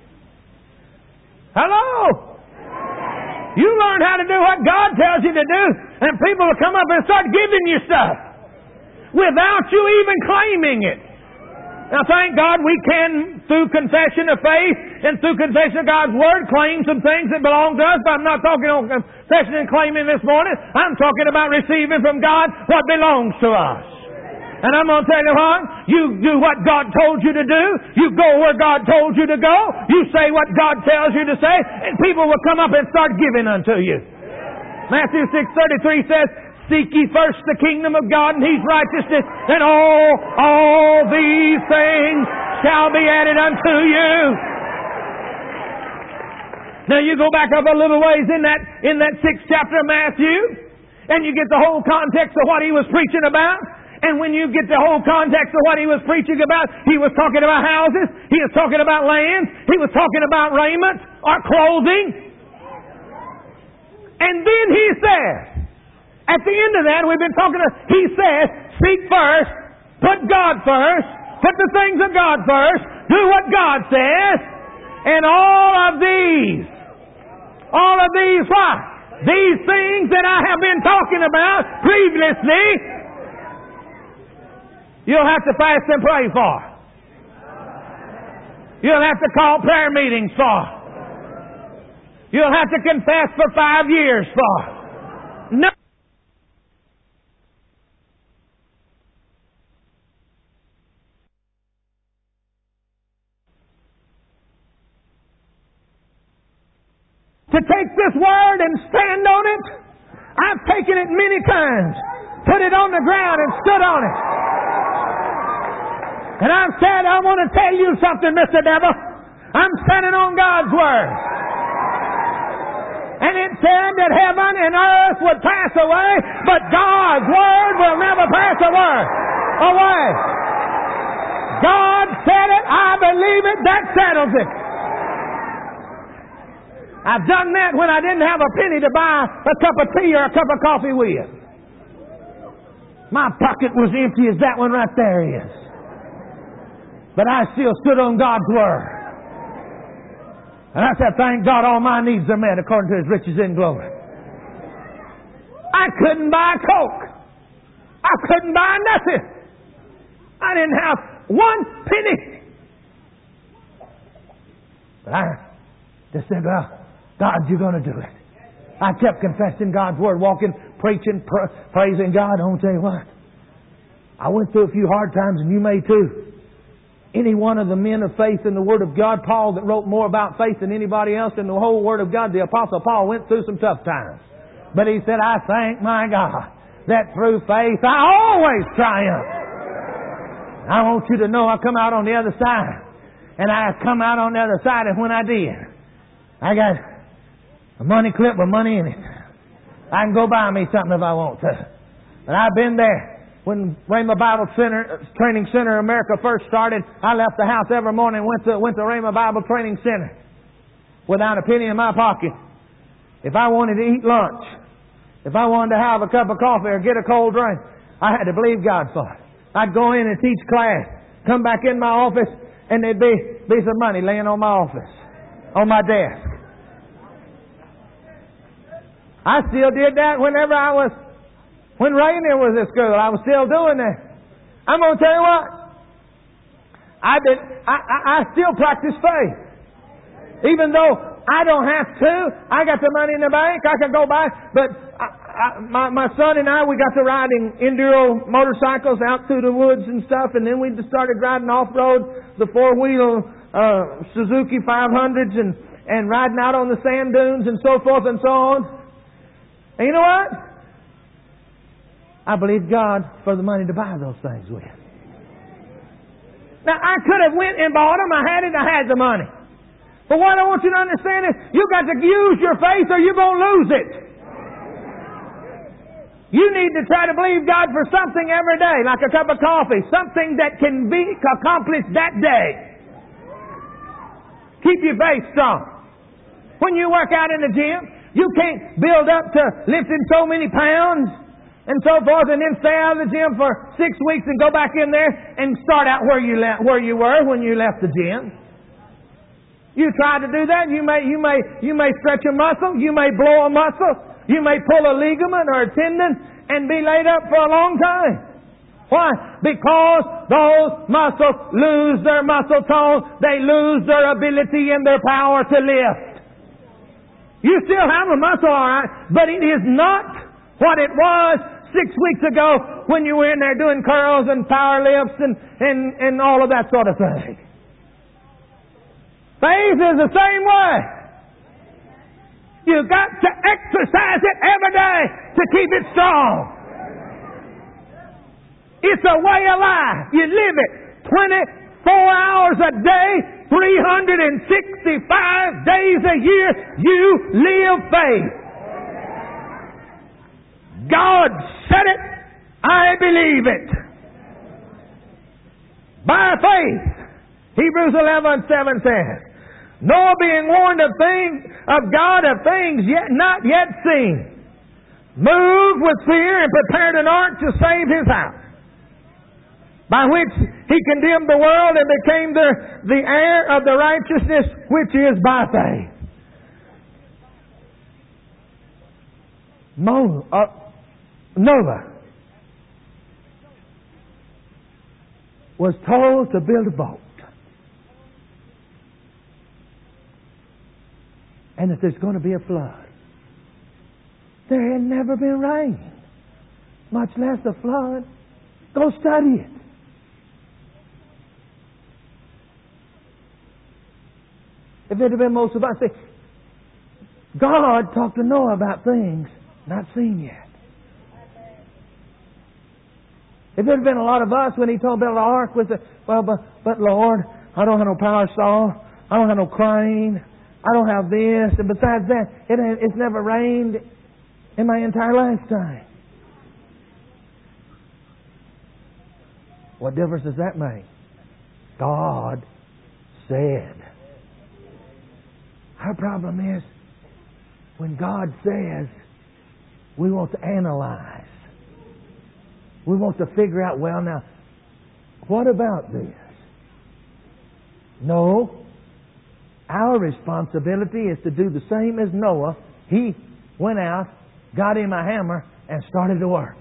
Hello? You learn how to do what God tells you to do, and people will come up and start giving you stuff without you even claiming it. Now, thank God we can, through confession of faith and through confession of God's Word, claim some things that belong to us. But I'm not talking on confession and claiming this morning. I'm talking about receiving from God what belongs to us. And I'm going to tell you what, you do what God told you to do. You go where God told you to go. You say what God tells you to say. And people will come up and start giving unto you. Matthew 6:33 says, seek ye first the kingdom of God and His righteousness, and all these things shall be added unto you. Now you go back up a little ways in that 6th chapter of Matthew, and you get the whole context of what he was preaching about. And when you get the whole context of what he was preaching about, he was talking about houses, he was talking about lands, he was talking about raiment or clothing. And then he said, at the end of that, he says, seek first, put God first, put the things of God first, do what God says, and all of these what? These things that I have been talking about previously, you'll have to fast and pray for. You'll have to call prayer meetings for. You'll have to confess for 5 years for. No. To take this word and stand on it, I've taken it many times, put it on the ground and stood on it. And I've said, I want to tell you something, Mr. Devil. I'm standing on God's Word. And it said that heaven and earth would pass away, but God's Word will never pass away. God said it, I believe it, that settles it. I've done that when I didn't have a penny to buy a cup of tea or a cup of coffee with. My pocket was empty as that one right there is. But I still stood on God's Word. And I said, thank God all my needs are met according to His riches in glory. I couldn't buy Coke. I couldn't buy nothing. I didn't have 1 penny. But I just said, well, God, you're going to do it. I kept confessing God's Word, walking, preaching, praising God. I want to tell you what. I went through a few hard times, and you may too. Any one of the men of faith in the Word of God, Paul, that wrote more about faith than anybody else in the whole Word of God, the Apostle Paul, went through some tough times. But he said, I thank my God that through faith I always triumph. I want you to know I come out on the other side. And I come out on the other side, and when I did, I got a money clip with money in it. I can go buy me something if I want to. But I've been there. When Rhema Bible Training Center America first started, I left the house every morning and went to Rhema Bible Training Center without a penny in my pocket. If I wanted to eat lunch, if I wanted to have a cup of coffee or get a cold drink, I had to believe God for it. I'd go in and teach class, come back in my office, and there'd be some money laying on my office, on my desk. I still did that when Rainier was at school. I was still doing that. I'm going to tell you what. I still practice faith. Even though I don't have to. I got the money in the bank. I can go buy. But my son and I, we got to riding enduro motorcycles out through the woods and stuff. And then we just started riding off-road, the four-wheel Suzuki 500s and riding out on the sand dunes and so forth and so on. And you know what? I believe God for the money to buy those things with. Now, I could have went and bought them. I had the money. But what I want you to understand is, you got to use your faith or you're going to lose it. You need to try to believe God for something every day, like a cup of coffee, something that can be accomplished that day. Keep your faith strong. When you work out in the gym, you can't build up to lifting so many pounds and so forth and then stay out of the gym for 6 weeks and go back in there and start out where you were when you left the gym. You try to do that, you may stretch a muscle, you may blow a muscle, you may pull a ligament or a tendon and be laid up for a long time. Why? Because those muscles lose their muscle tone. They lose their ability and their power to lift. You still have a muscle, all right, but it is not what it was 6 weeks ago when you were in there doing curls and power lifts and all of that sort of thing. Faith is the same way. You've got to exercise it every day to keep it strong. It's a way of life. You live it 24 hours a day, 365 days a year. You live faith. God said it. I believe it. By faith, Hebrews 11:7 says, Noah being warned of God of things not yet seen, moved with fear and prepared an ark to save his house, by which he condemned the world and became the heir of the righteousness which is by faith. Noah was told to build a boat. And that there's going to be a flood. There had never been rain, much less a flood. Go study it. If it had been most of us, say, God talked to Noah about things not seen yet. If it had been a lot of us when He told about the ark, we said, well, but Lord, I don't have no power saw. I don't have no crane. I don't have this, and besides that, it's never rained in my entire lifetime. What difference does that make? God said. Our problem is, when God says, we want to analyze. We want to figure out, well now, what about this? No. Our responsibility is to do the same as Noah. He went out, got him a hammer, and started to work.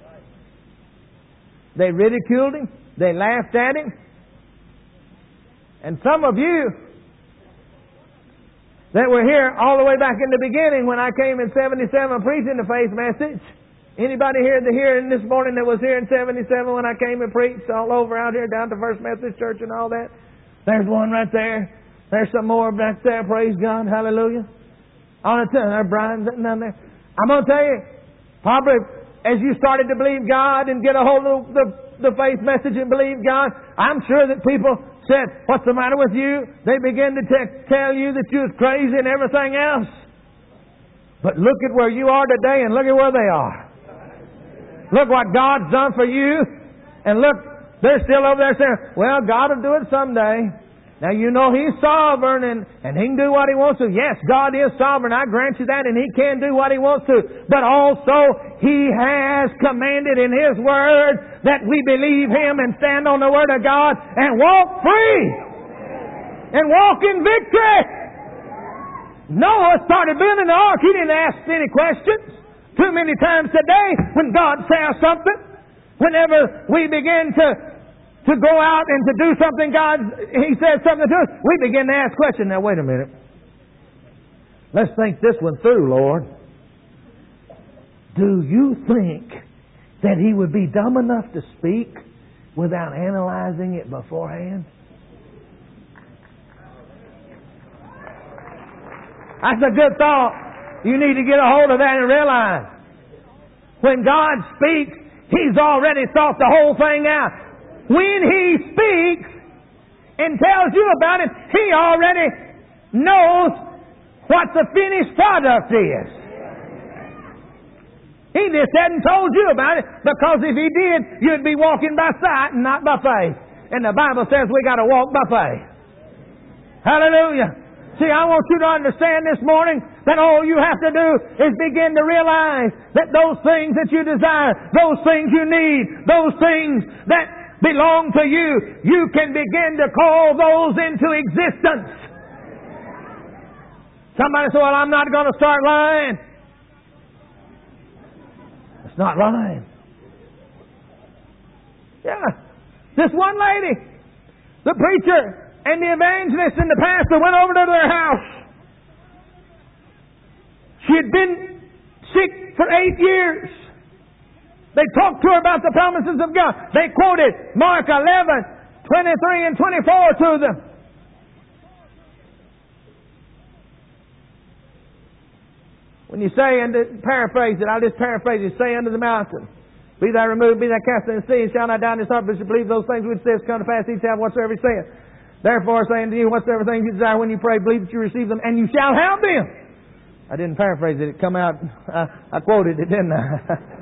They ridiculed him. They laughed at him. And some of you that were here all the way back in the beginning when I came in 77 preaching the faith message. Anybody here this morning that was here in 77 when I came and preached all over out here down to First Methodist Church and all that? There's one right there. There's some more back there. Praise God. Hallelujah. I want to tell you, there Brian's sitting down there. I'm going to tell you, probably as you started to believe God and get a hold of the faith message and believe God, I'm sure that people said, what's the matter with you? They began to tell you that you was crazy and everything else. But look at where you are today and look at where they are. Look what God's done for you. And look, they're still over there saying, well, God will do it someday. Now, you know He's sovereign and He can do what He wants to. Yes, God is sovereign. I grant you that, and He can do what He wants to. But also, He has commanded in His Word that we believe Him and stand on the Word of God and walk free and walk in victory. Noah started building the ark. He didn't ask any questions. Too many times today, when God says something, whenever we begin to go out and to do something, He says something to us, we begin to ask questions. Now, wait a minute. Let's think this one through, Lord. Do you think that He would be dumb enough to speak without analyzing it beforehand? That's a good thought. You need to get a hold of that and realize when God speaks, He's already thought the whole thing out. When He speaks and tells you about it, He already knows what the finished product is. He just hadn't told you about it, because if He did, you'd be walking by sight and not by faith. And the Bible says we got to walk by faith. Hallelujah. See, I want you to understand this morning that all you have to do is begin to realize that those things that you desire, those things you need, those things that belong to you, you can begin to call those into existence. Somebody said, well, I'm not going to start lying. It's not lying. Yeah. This one lady, the preacher and the evangelist and the pastor went over to their house. She had been sick for 8 years. They talked to her about the promises of God. They quoted Mark 11:23 and 24 to them. When you say, and paraphrase it, I'll just paraphrase it, say unto the mountain, be thou removed, be thou cast into the sea, and shall not doubt in his heart, but shall believe those things which says come to pass, he shall have whatsoever he saith. Therefore I say unto you, whatsoever things you desire when you pray, believe that you receive them, and you shall have them. I didn't paraphrase it. It come out, I quoted it, didn't I?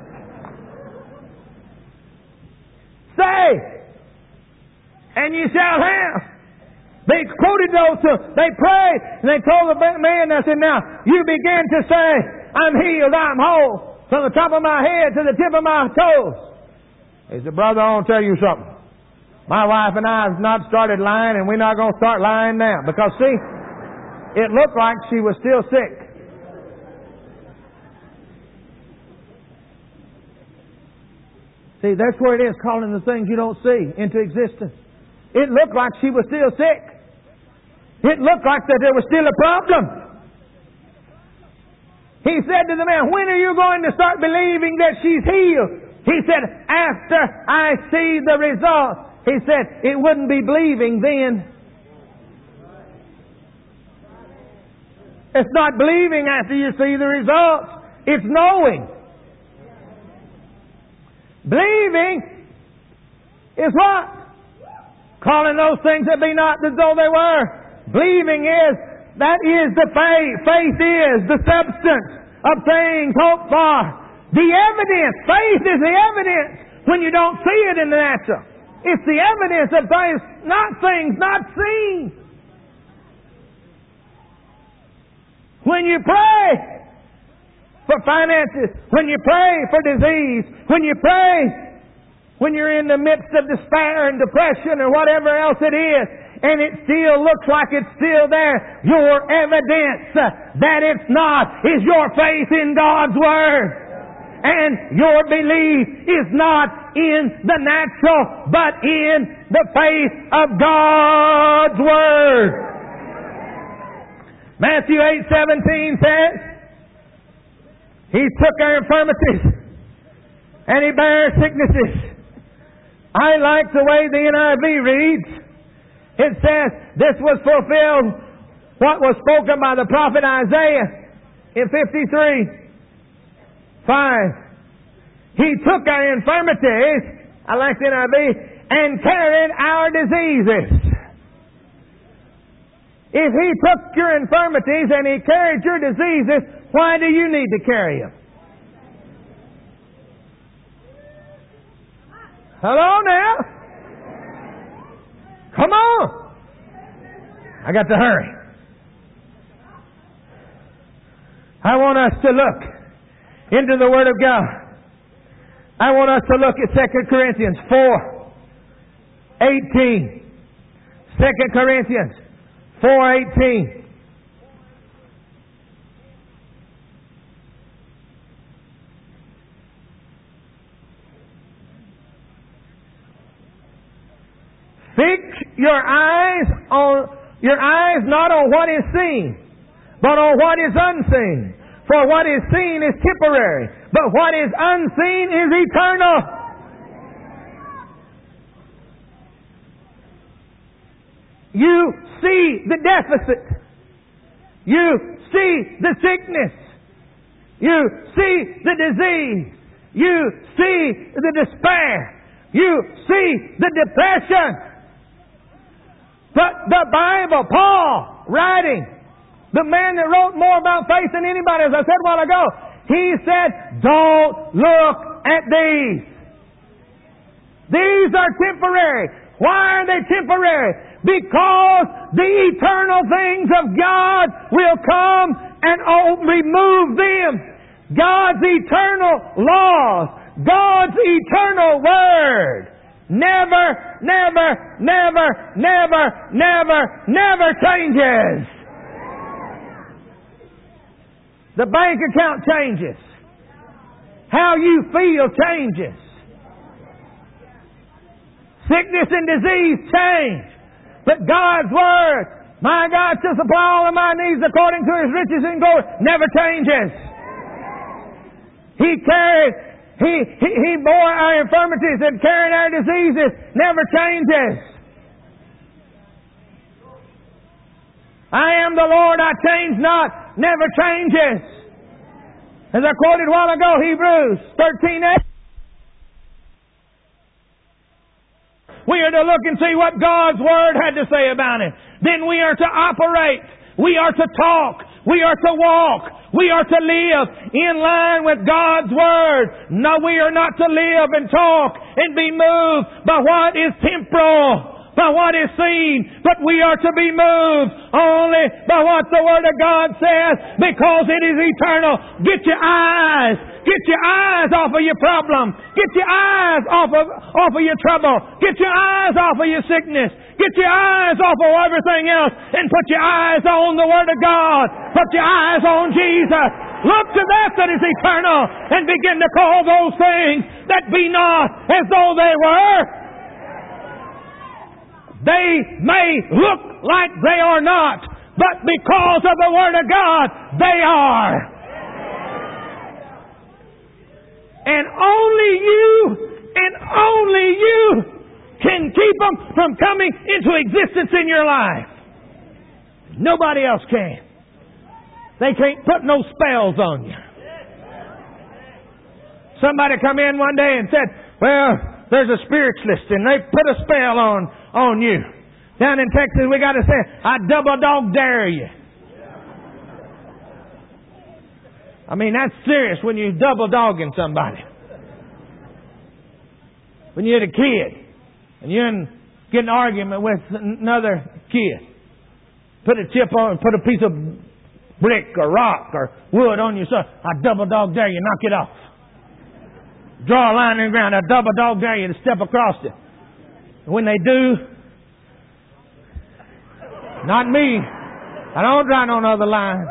Say, and you shall have. They quoted those two. They prayed, and they told the man, I said, now, you begin to say, I'm healed, I'm whole, from the top of my head to the tip of my toes. He said, brother, I want to tell you something. My wife and I have not started lying, and we're not going to start lying now. Because, see, it looked like she was still sick. See, that's where it is, calling the things you don't see into existence. It looked like she was still sick. It looked like that there was still a problem. He said to the man, when are you going to start believing that she's healed? He said, after I see the results. He said, it wouldn't be believing then. It's not believing after you see the results. It's knowing. Believing is what? Calling those things that be not as though they were. Believing is, that is the faith. Faith is the substance of things hoped for. The evidence. Faith is the evidence when you don't see it in the natural. It's the evidence of things not seen. When you pray for finances, when you pray for disease, when you pray when you're in the midst of despair and depression or whatever else it is, and it still looks like it's still there, your evidence that it's not is your faith in God's Word. And your belief is not in the natural, but in the faith of God's Word. Matthew 8:17 says, He took our infirmities and He bare sicknesses. I like the way the NIV reads. It says, this was fulfilled what was spoken by the prophet Isaiah in 53:5. He took our infirmities, I like the NIV, and carried our diseases. If He took your infirmities and He carried your diseases, why do you need to carry them? Hello now? Come on. I got to hurry. I want us to look into the Word of God. I want us to look at 2 Corinthians 4:18. 2 Corinthians 4:18. Fix your eyes not on what is seen, but on what is unseen. For what is seen is temporary, but what is unseen is eternal. You see the deficit. You see the sickness. You see the disease. You see the despair. You see the depression. But the Bible, Paul, writing, the man that wrote more about faith than anybody, as I said a while ago, He said, don't look at these. These are temporary. Why are they temporary? Because the eternal things of God will come and remove them. God's eternal laws, God's eternal Word never, never, never, never, never, never changes. The bank account changes. How you feel changes. Sickness and disease change. But God's Word, my God shall supply all of my needs according to His riches and glory, never changes. He bore our infirmities and carried our diseases, never changes. I am the Lord, I change not, never changes. As I quoted a while ago, Hebrews 13:8. We are to look and see what God's Word had to say about it. Then we are to operate. We are to talk. We are to walk. We are to live in line with God's Word. No, we are not to live and talk and be moved by what is temporal, by what is seen, but we are to be moved only by what the Word of God says, because it is eternal. Get your eyes off of your problem. Get your eyes off of your trouble. Get your eyes off of your sickness. Get your eyes off of everything else and put your eyes on the Word of God. Put your eyes on Jesus. Look to that is eternal and begin to call those things that be not as though they were. They may look like they are not, but because of the Word of God, they are. And only you can keep them from coming into existence in your life. Nobody else can. They can't put no spells on you. Somebody come in one day and said, well, there's a spiritualist and they put a spell on you. Down in Texas, we got to say, I double dog dare you. I mean, that's serious when you're double dogging somebody. When you're a kid and you're getting an argument with another kid, put a chip on, put a piece of brick or rock or wood on your son. I double dog dare you, knock it off. Draw a line in the ground. I double dog dare you to step across it. And when they do, not me. I don't draw no other line.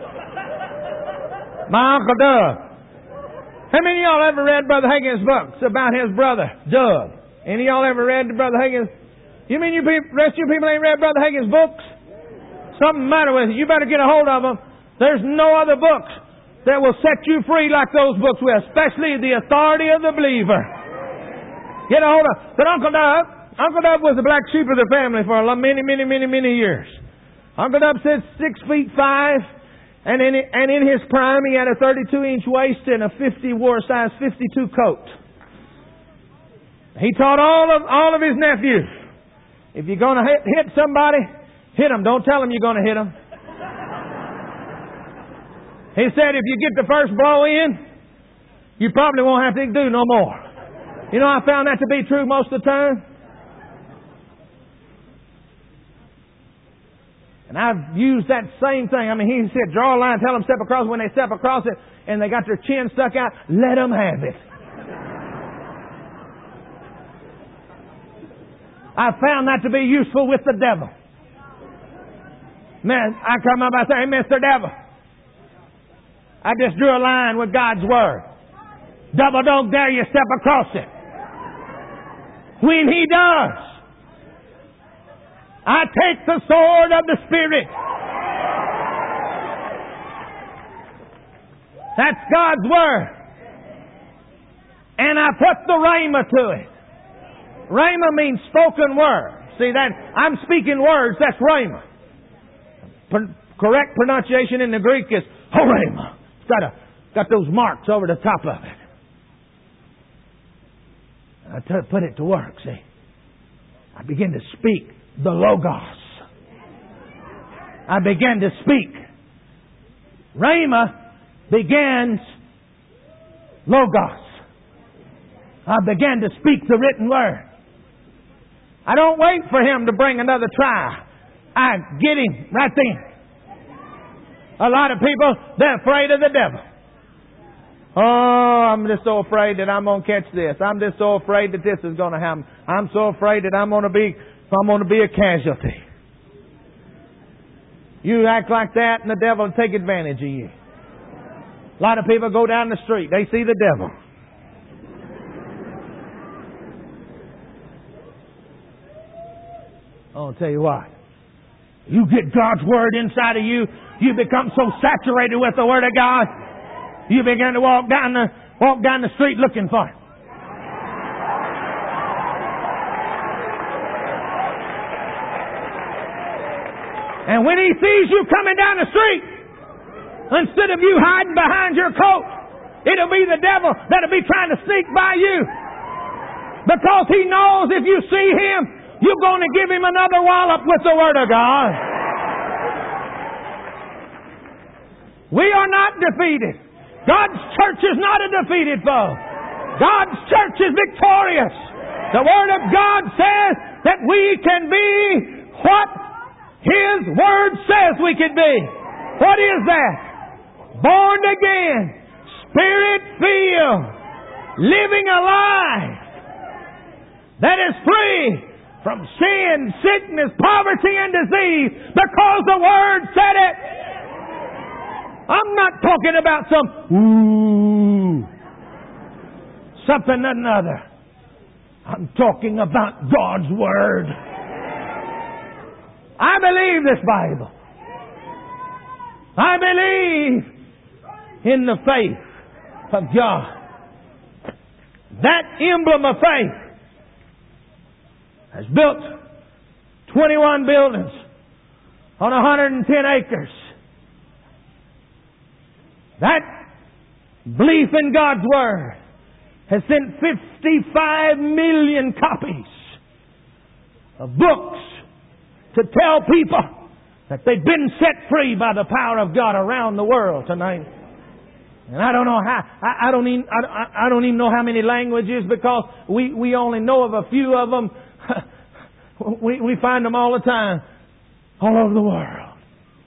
My Uncle Doug. How many of y'all ever read Brother Hagin's books about his brother, Doug? Any of y'all ever read Brother Hagin's? You mean rest of you people ain't read Brother Hagin's books? Something matter with it. You better get a hold of them. There's no other books that will set you free like those books will, especially The Authority of the Believer. Get a hold of it. But Uncle Doug was the black sheep of the family for many years. Uncle Doug said 6'5", and in his prime he had a 32-inch waist and wore a size 52 coat. He taught all of his nephews, if you're going to hit somebody, hit them. Don't tell them you're going to hit them. He said if you get the first blow in, you probably won't have to do no more. You know, I found that to be true most of the time. And I've used that same thing. I mean, he said, draw a line, tell them step across. When they step across it and they got their chin stuck out, let them have it. I found that to be useful with the devil. Man, I come up and say, hey, Mr. Devil, I just drew a line with God's Word. Devil, don't dare you step across it. When he does, I take the sword of the Spirit. That's God's Word. And I put the rhema to it. Rhema means spoken word. See that? I'm speaking words. That's rhema. Correct pronunciation in the Greek is horema. It's got those marks over the top of it. I put it to work. See, I begin to speak the Logos. I began to speak. Rhema begins Logos. I began to speak the written word. I don't wait for Him to bring another trial. I get Him right then. A lot of people, they're afraid of the devil. Oh, I'm just so afraid that I'm going to catch this. I'm just so afraid that this is going to happen. I'm so afraid that I'm going to be a casualty. You act like that and the devil will take advantage of you. A lot of people go down the street. They see the devil. I'll tell you what. You get God's Word inside of you. You become so saturated with the Word of God. You begin to walk down the street looking for it. And when He sees you coming down the street, instead of you hiding behind your coat, it'll be the devil that'll be trying to sneak by you. Because he knows if you see him, you're going to give him another wallop with the Word of God. We are not defeated. God's church is not a defeated foe. God's church is victorious. The Word of God says that we can be what His Word says we can be. What is that? Born again, Spirit-filled, living a life that is free from sin, sickness, poverty, and disease because the Word said it. I'm not talking about something or another. I'm talking about God's Word. I believe this Bible. I believe in the faith of God. That emblem of faith has built 21 buildings on 110 acres. That belief in God's Word has sent 55 million copies of books to tell people that they've been set free by the power of God around the world tonight. And I don't know how. I don't even know how many languages, because we only know of a few of them. we find them all the time, all over the world.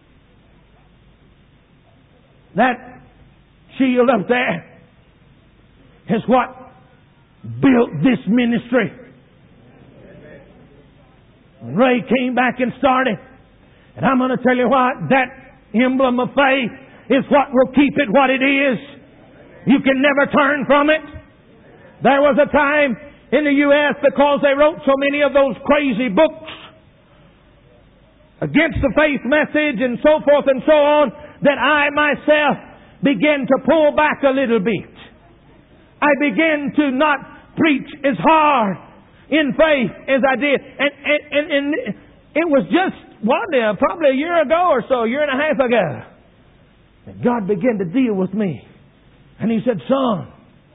That shield up there is what built this ministry. When Ray came back and started, and I'm going to tell you what, that emblem of faith is what will keep it what it is. You can never turn from it. There was a time in the U.S., because they wrote so many of those crazy books against the faith message and so forth and so on, that I myself began to pull back a little bit. I began to not preach as hard in faith as I did. And it was just probably a year ago or so, a year and a half ago, that God began to deal with me. And He said, "Son,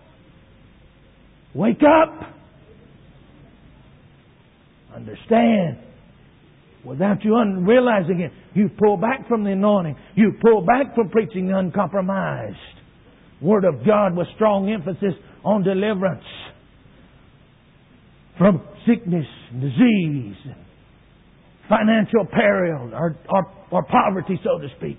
wake up. Understand. Without you realizing it, you pull back from the anointing. You pull back from preaching the uncompromised Word of God with strong emphasis on deliverance from sickness, disease, financial peril, or poverty, so to speak."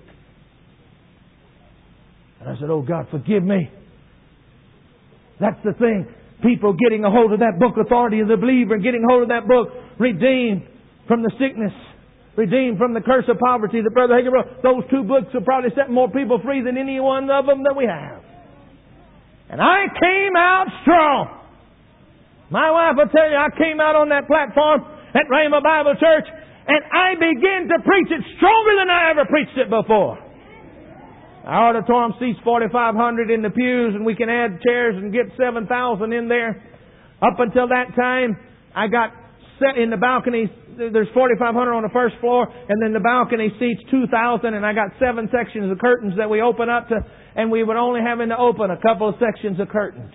And I said, "Oh God, forgive me." That's the thing. People getting a hold of that book, Authority of the Believer, getting a hold of that book, Redeemed from the Sickness, Redeemed from the Curse of Poverty, that Brother Hagin wrote. Those two books will probably set more people free than any one of them that we have. And I came out strong. My wife will tell you, I came out on that platform at Rhema Bible Church, and I began to preach it stronger than I ever preached it before. Our auditorium seats 4,500 in the pews, and we can add chairs and get 7,000 in there. Up until that time, I got set in the balcony. There's 4,500 on the first floor, and then the balcony seats 2,000, and I got 7 sections of curtains that we open up to, and we would only have to open a couple of sections of curtains.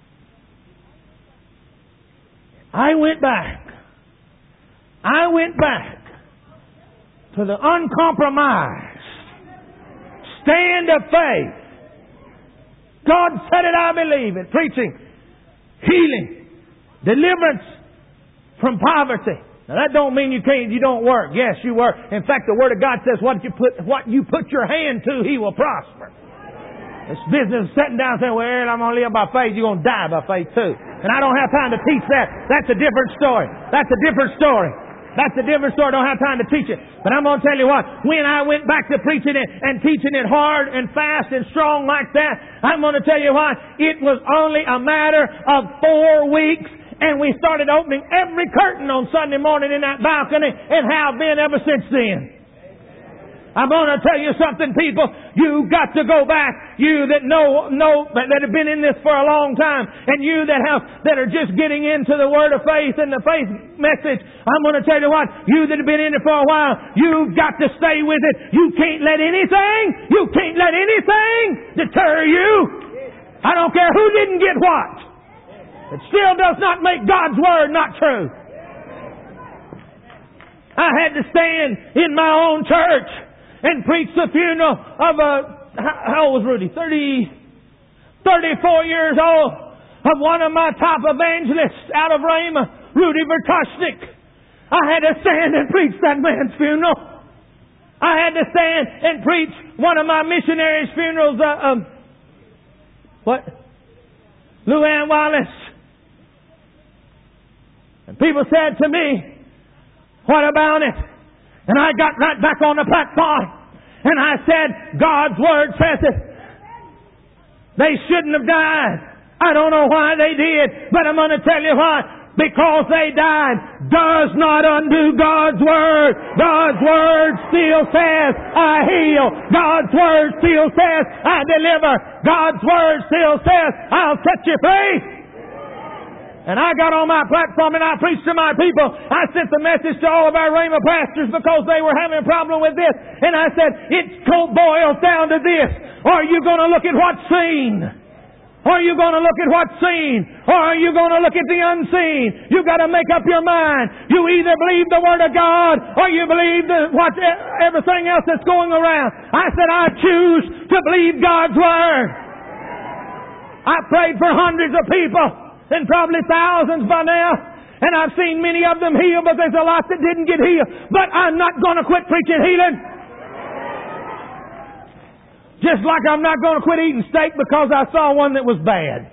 I went back to the uncompromised stand of faith God said it, I believe it. Preaching, healing, deliverance from poverty. Now that don't mean you don't work. Yes, you work. In fact, the Word of God says what you put your hand to, He will prosper. This business of sitting down and saying, well, I'm going to live by faith. You're going to die by faith too. And I don't have time to teach that. That's a different story. That's a different story. That's a different story. I don't have time to teach it. But I'm going to tell you what. When I went back to preaching it and teaching it hard and fast and strong like that, I'm going to tell you what. It was only a matter of 4 weeks. And we started opening every curtain on Sunday morning in that balcony and have been ever since then. I'm going to tell you something, people. You've got to go back. You that know that have been in this for a long time, and you that are just getting into the Word of faith and the faith message. I'm going to tell you what. You that have been in it for a while, you've got to stay with it. You can't let anything deter you. I don't care who didn't get what. It still does not make God's Word not true. I had to stand in my own church and preach the funeral of how old was Rudy? 34 years old, of one of my top evangelists out of Rhema, Rudy Vertoshnik. I had to stand and preach that man's funeral. I had to stand and preach one of my missionaries' funerals, Luann Wallace. And people said to me, what about it? And I got right back on the platform. And I said, God's Word says it. They shouldn't have died. I don't know why they did. But I'm going to tell you what. Because they died does not undo God's Word. God's Word still says, I heal. God's Word still says, I deliver. God's Word still says, I'll set you free. And I got on my platform and I preached to my people. I sent the message to all of our Rhema pastors because they were having a problem with this. And I said, it boils down to this. Are you going to look at what's seen? Are you going to look at what's seen? Or are you going to look at the unseen? You've got to make up your mind. You either believe the Word of God or you believe everything else that's going around. I said, I choose to believe God's Word. I prayed for hundreds of people. And probably thousands by now. And I've seen many of them healed, but there's a lot that didn't get healed. But I'm not going to quit preaching healing. Just like I'm not going to quit eating steak because I saw one that was bad.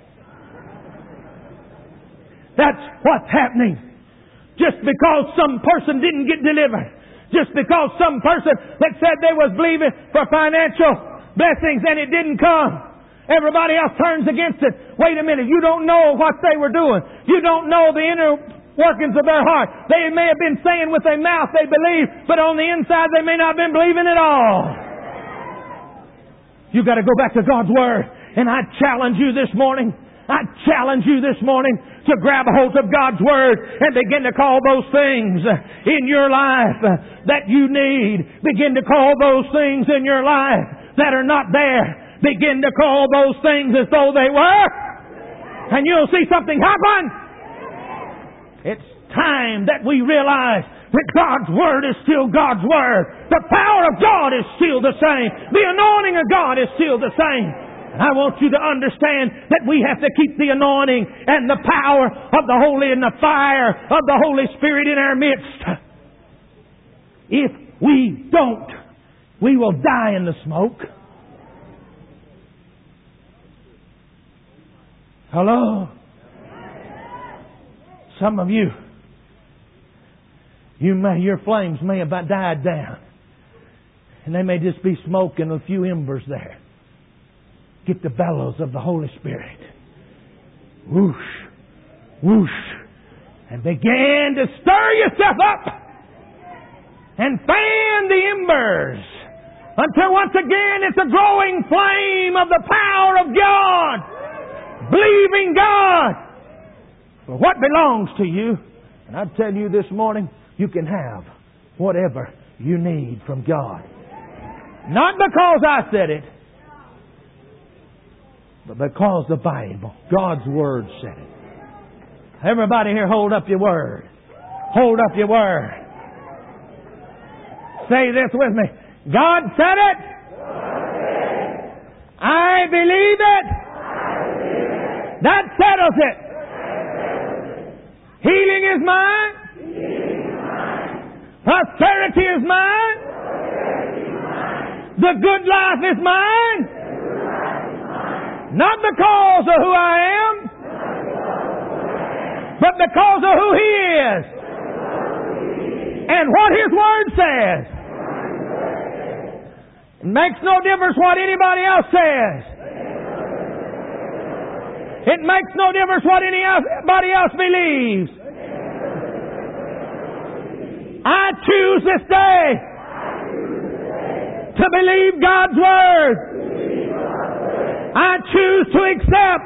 That's what's happening. Just because some person didn't get delivered. Just because some person that said they was believing for financial blessings and it didn't come. Everybody else turns against it. Wait a minute, you don't know what they were doing. You don't know the inner workings of their heart. They may have been saying with their mouth they believe, but on the inside they may not have been believing at all. You've got to go back to God's Word. And I challenge you this morning. To grab a hold of God's Word and begin to call those things in your life that you need. Begin to call those things in your life that are not there. Begin to call those things as though they were. And you'll see something happen. It's time that we realize that God's Word is still God's Word. The power of God is still the same. The anointing of God is still the same. And I want you to understand that we have to keep the anointing and the power of the Holy and the fire of the Holy Spirit in our midst. If we don't, we will die in the smoke. Hello? Some of you, your flames may have died down. And they may just be smoke and a few embers there. Get the bellows of the Holy Spirit. Whoosh, whoosh. And begin to stir yourself up. And fan the embers. Until once again it's a growing flame of the power of God. Believing God for what belongs to you. And I tell you this morning, you can have whatever you need from God. Not because I said it, but because the Bible, God's Word said it. Everybody here, hold up your Word. Hold up your Word. Say this with me. God said it. I believe it. That settles it. Healing is mine. Prosperity is mine. The good life is mine. Not because of who I am, but because of who He is and what His Word says. It makes no difference what anybody else says. It makes no difference what anybody else believes. I choose this day to believe God's Word. I choose to accept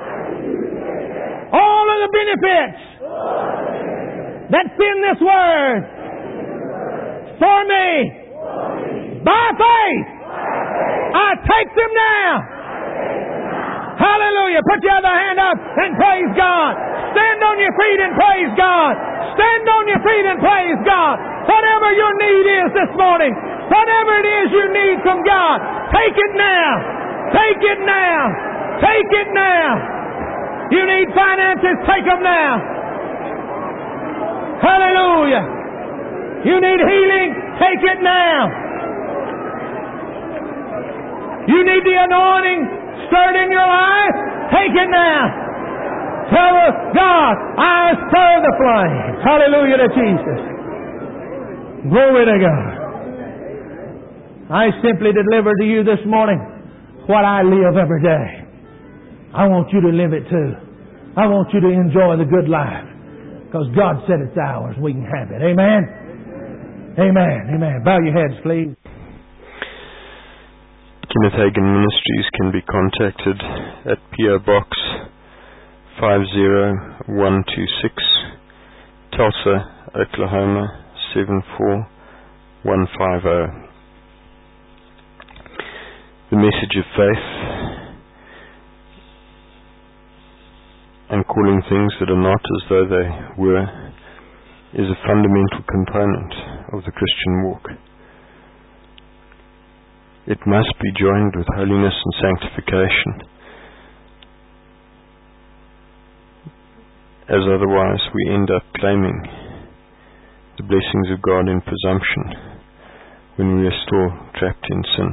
all of the benefits that's in this Word for me. By faith, I take them now. Hallelujah. Put your other hand up and praise God. Stand on your feet and praise God. Stand on your feet and praise God. Whatever your need is this morning, whatever it is you need from God, take it now. Take it now. Take it now. You need finances, take them now. Hallelujah. You need healing, take it now. You need the anointing stirred in your life, take it now. Tell God, I stir the flame. Hallelujah to Jesus. Glory to God. I simply deliver to you this morning what I live every day. I want you to live it too. I want you to enjoy the good life. Because God said it's ours. We can have it. Amen? Amen. Amen. Bow your heads, please. Kenneth Hagin Ministries can be contacted at P.O. Box 50126, Tulsa, Oklahoma 74150. The message of faith and calling things that are not as though they were is a fundamental component of the Christian walk. It must be joined with holiness and sanctification, as otherwise we end up claiming the blessings of God in presumption when we are still trapped in sin.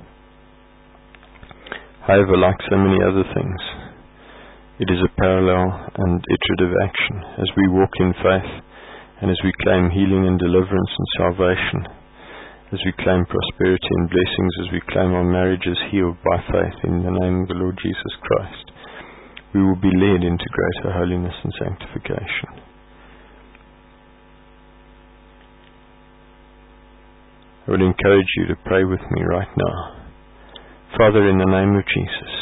However, like so many other things, it is a parallel and iterative action as we walk in faith and as we claim healing and deliverance and salvation, as we claim prosperity and blessings, as we claim our marriages healed by faith in the name of the Lord Jesus Christ, we will be led into greater holiness and sanctification. I would encourage you to pray with me right now. Father, in the name of Jesus,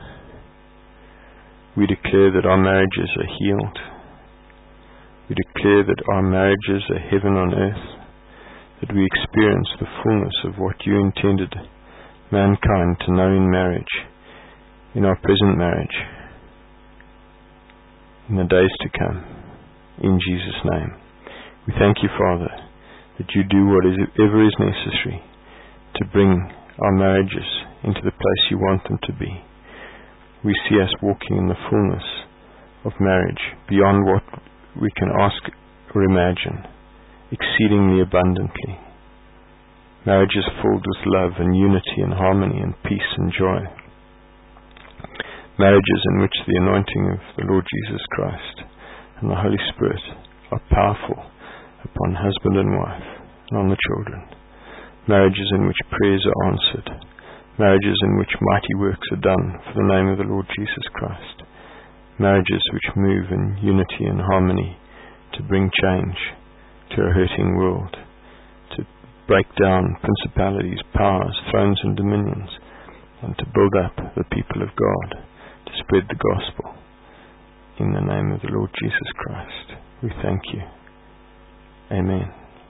we declare that our marriages are healed. We declare that our marriages are heaven on earth, that we experience the fullness of what you intended mankind to know in marriage, in our present marriage, in the days to come, in Jesus' name. We thank you, Father, that you do whatever is necessary to bring our marriages into the place you want them to be. We see us walking in the fullness of marriage, beyond what we can ask or imagine, exceedingly abundantly. Marriage is filled with love and unity and harmony and peace and joy. Marriages in which the anointing of the Lord Jesus Christ and the Holy Spirit are powerful upon husband and wife and on the children. Marriages in which prayers are answered. Marriages in which mighty works are done for the name of the Lord Jesus Christ. Marriages which move in unity and harmony to bring change to a hurting world, to break down principalities, powers, thrones and dominions, and to build up the people of God, to spread the gospel. In the name of the Lord Jesus Christ, we thank you. Amen.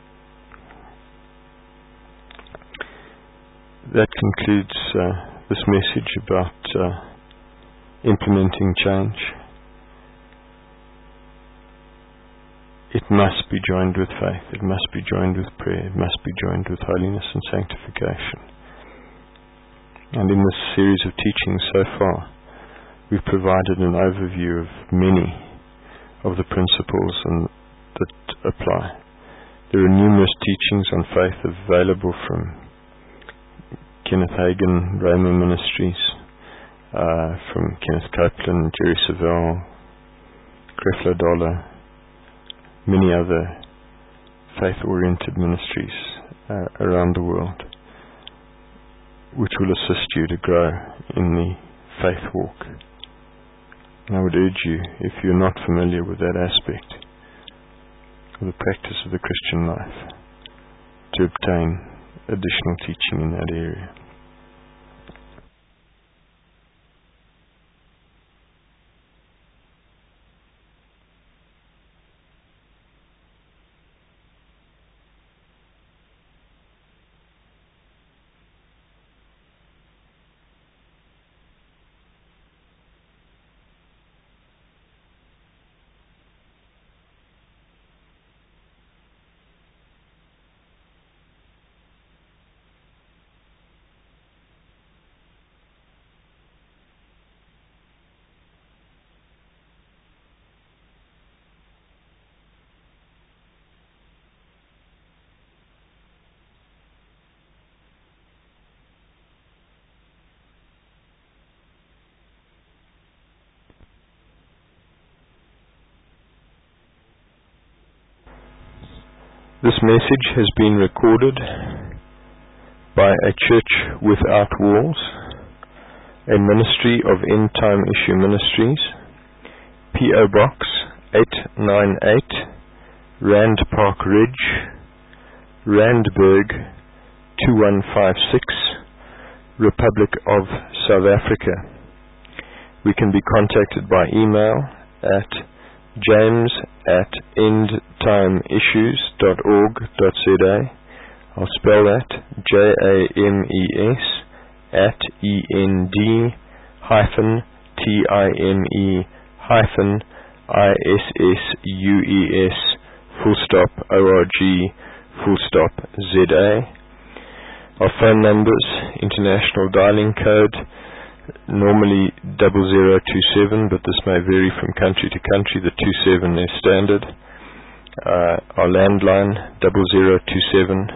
That concludes this message about implementing change. It must be joined with faith. It must be joined with prayer. It must be joined with holiness and sanctification. And in this series of teachings so far, we've provided an overview of many of the principles that apply. There are numerous teachings on faith available from Kenneth Hagin, Rhema Ministries, from Kenneth Copeland, Jerry Savelle, Creflo Dollar, many other faith-oriented ministries around the world, which will assist you to grow in the faith walk. And I would urge you, if you're not familiar with that aspect of the practice of the Christian life, to obtain additional teaching in that area. This message has been recorded by a church without walls, a ministry of End Time Issue Ministries, P.O. Box 898, Rand Park Ridge, Randburg 2156, Republic of South Africa. We can be contacted by email at james@endtimeissues.org.za. I'll spell that, JAMES@endtime-issues.org.za. Our phone numbers, international dialing code, normally 0027, but this may vary from country to country. The 27 is standard. Our landline 0027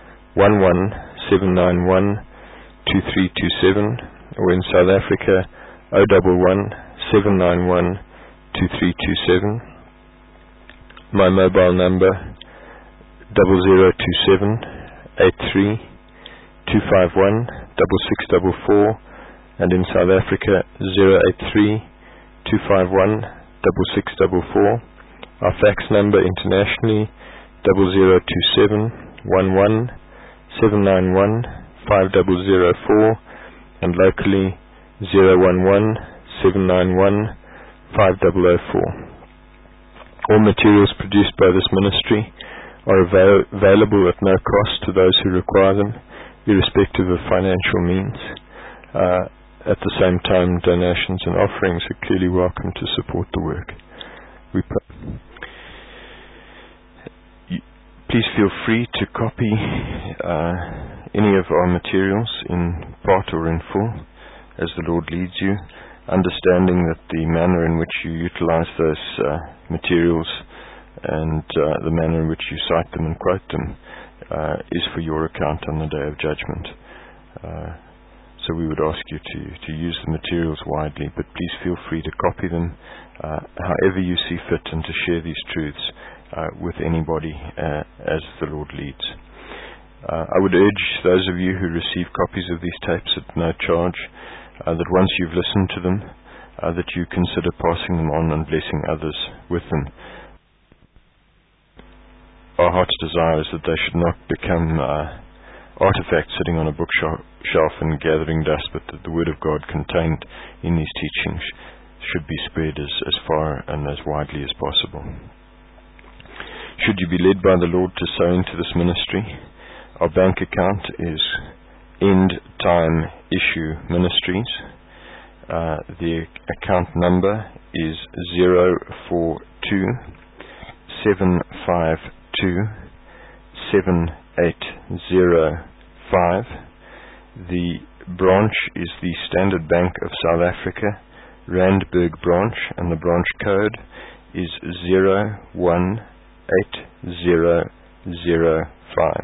11791 2327, or in South Africa 011 791 2327. My mobile number 0027 83 251 6644. And in South Africa, 083-251-6644. Our fax number internationally, 0027-11-791-5004, and locally, 011-791-5004. All materials produced by this ministry are available at no cost to those who require them, irrespective of financial means. At the same time, donations and offerings are clearly welcome to support the work. Please feel free to copy any of our materials in part or in full, as the Lord leads you, understanding that the manner in which you utilize those materials and the manner in which you cite them and quote them is for your account on the day of judgment. So we would ask you to use the materials widely, but please feel free to copy them however you see fit, and to share these truths with anybody as the Lord leads. I would urge those of you who receive copies of these tapes at no charge, that once you've listened to them, that you consider passing them on and blessing others with them. Our heart's desire is that they should not become artifacts sitting on a bookshelf and gathering dust, but that the Word of God contained in these teachings should be spread as far and as widely as possible. Should you be led by the Lord to sow into this ministry, our bank account is End Time Issue Ministries. The account number is 042-752-7805. The branch is the Standard Bank of South Africa, Randburg branch, and the branch code is 018005.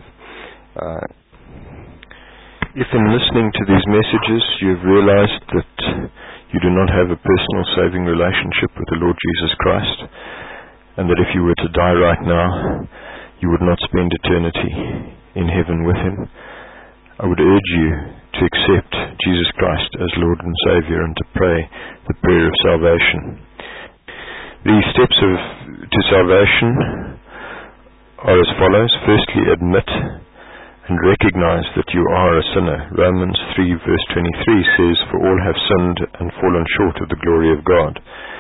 If in listening to these messages you've realized that you do not have a personal saving relationship with the Lord Jesus Christ, and that if you were to die right now, you would not spend eternity in heaven with Him, I would urge you to accept Jesus Christ as Lord and Savior and to pray the prayer of salvation. The steps to salvation are as follows. Firstly, admit and recognize that you are a sinner. Romans 3 verse 23 says, "For all have sinned and fallen short of the glory of God."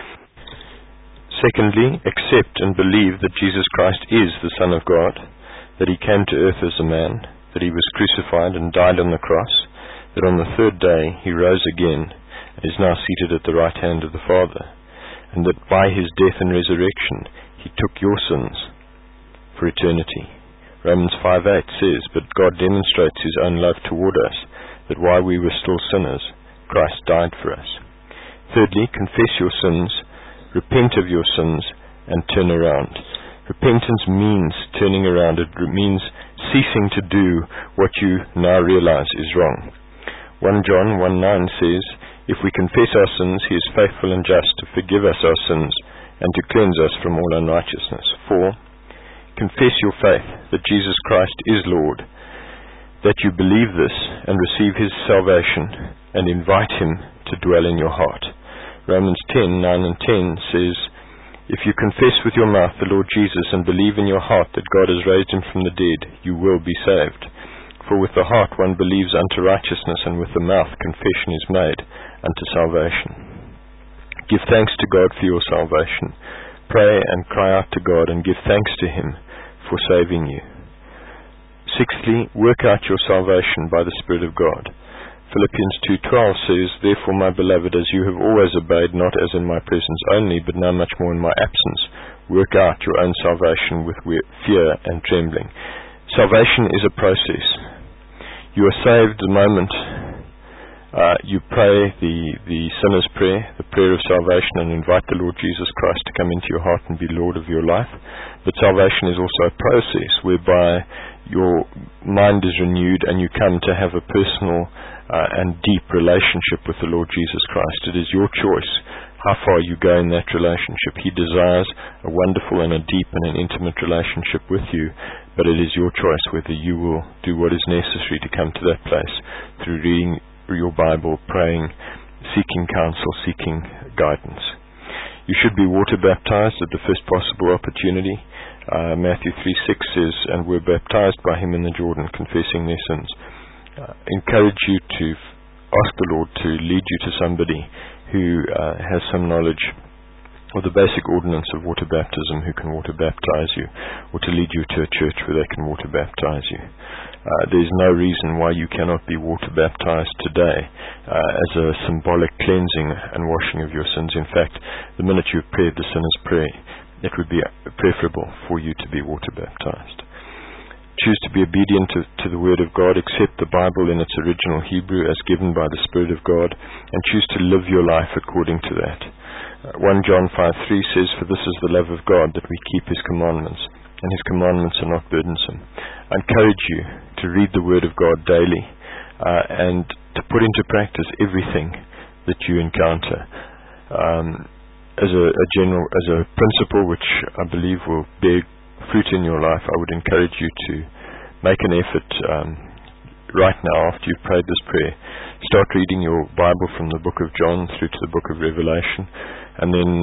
Secondly, accept and believe that Jesus Christ is the Son of God, that He came to earth as a man, that He was crucified and died on the cross, that on the third day He rose again and is now seated at the right hand of the Father, and that by His death and resurrection He took your sins for eternity. Romans 5:8 says, "But God demonstrates His own love toward us, that while we were still sinners, Christ died for us." Thirdly, confess your sins, repent of your sins, and turn around. Repentance means turning around. It means ceasing to do what you now realize is wrong. 1 John 1:9 says, "If we confess our sins, He is faithful and just to forgive us our sins and to cleanse us from all unrighteousness." 4. Confess your faith that Jesus Christ is Lord, that you believe this and receive His salvation and invite Him to dwell in your heart. Romans 10:9 and 10 says, "If you confess with your mouth the Lord Jesus and believe in your heart that God has raised Him from the dead, you will be saved. For with the heart one believes unto righteousness, and with the mouth confession is made unto salvation." Give thanks to God for your salvation. Pray and cry out to God and give thanks to Him for saving you. Sixthly, work out your salvation by the Spirit of God. Philippians 2:12 says, "Therefore, my beloved, as you have always obeyed, not as in my presence only, but now much more in my absence, work out your own salvation with fear and trembling." Salvation is a process. You are saved the moment you pray the sinner's prayer, the prayer of salvation, and invite the Lord Jesus Christ to come into your heart and be Lord of your life. But salvation is also a process whereby your mind is renewed and you come to have a personal and deep relationship with the Lord Jesus Christ. It is your choice how far you go in that relationship. He desires a wonderful and a deep and an intimate relationship with you, but it is your choice whether you will do what is necessary to come to that place through reading your Bible, praying, seeking counsel, seeking guidance. You should be water baptized at the first possible opportunity. Matthew 3:6 says, "And were baptized by Him in the Jordan, confessing their sins." Encourage you to ask the Lord to lead you to somebody who has some knowledge of the basic ordinance of water baptism, who can water baptize you, or to lead you to a church where they can water baptize you. There's no reason why you cannot be water baptized today as a symbolic cleansing and washing of your sins. In fact, the minute you've prayed the sinner's prayer, it would be preferable for you to be water baptized. Choose to be obedient to the Word of God. Accept the Bible in its original Hebrew as given by the Spirit of God, and choose to live your life according to that. 1 John 5:3 says, "For this is the love of God, that we keep His commandments, and His commandments are not burdensome." I encourage you to read the Word of God daily and to put into practice everything that you encounter. As a principle which I believe will bear fruit in your life, I would encourage you to make an effort right now, after you've prayed this prayer. Start reading your Bible from the book of John through to the book of Revelation, and then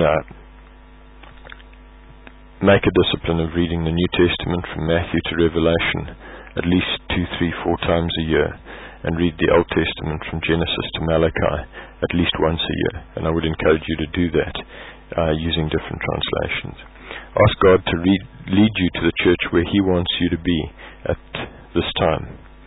make a discipline of reading the New Testament from Matthew to Revelation at least 2, 3, 4 times a year, and read the Old Testament from Genesis to Malachi at least once a year. And I would encourage you to do that using different translations. Ask God to lead you to the church where He wants you to be at this time,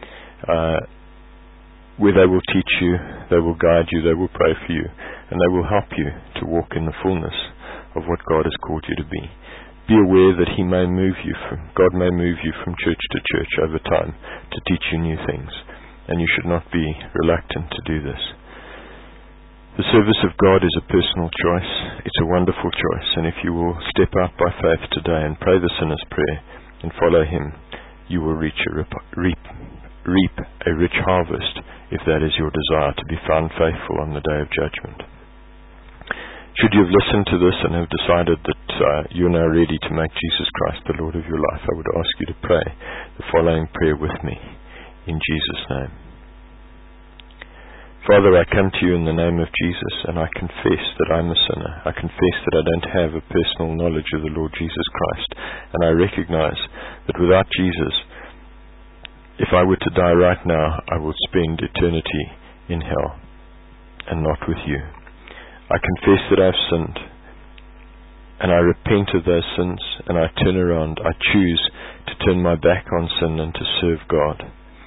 where they will teach you, they will guide you, they will pray for you, and they will help you to walk in the fullness of what God has called you to be. Be aware that God may move you from church to church over time to teach you new things, and you should not be reluctant to do this. The service of God is a personal choice. It's a wonderful choice, and if you will step out by faith today and pray the sinner's prayer and follow Him, you will reap a rich harvest, if that is your desire, to be found faithful on the day of judgment. Should you have listened to this and have decided that you're now ready to make Jesus Christ the Lord of your life, I would ask you to pray the following prayer with me, in Jesus' name. Father, I come to you in the name of Jesus, and I confess that I'm a sinner. I confess that I don't have a personal knowledge of the Lord Jesus Christ, and I recognize that without Jesus, if I were to die right now, I will spend eternity in hell, and not with you. I confess that I've sinned, and I repent of those sins, and I turn around. I choose to turn my back on sin and to serve God.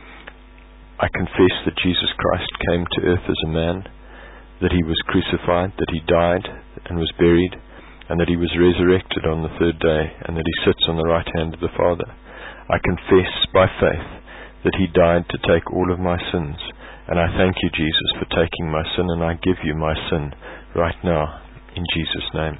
I confess that Jesus Christ came to earth as a man, that He was crucified, that He died and was buried, and that He was resurrected on the third day, and that He sits on the right hand of the Father. I confess by faith that He died to take all of my sins, and I thank you, Jesus, for taking my sin, and I give you my sin right now, in Jesus' name.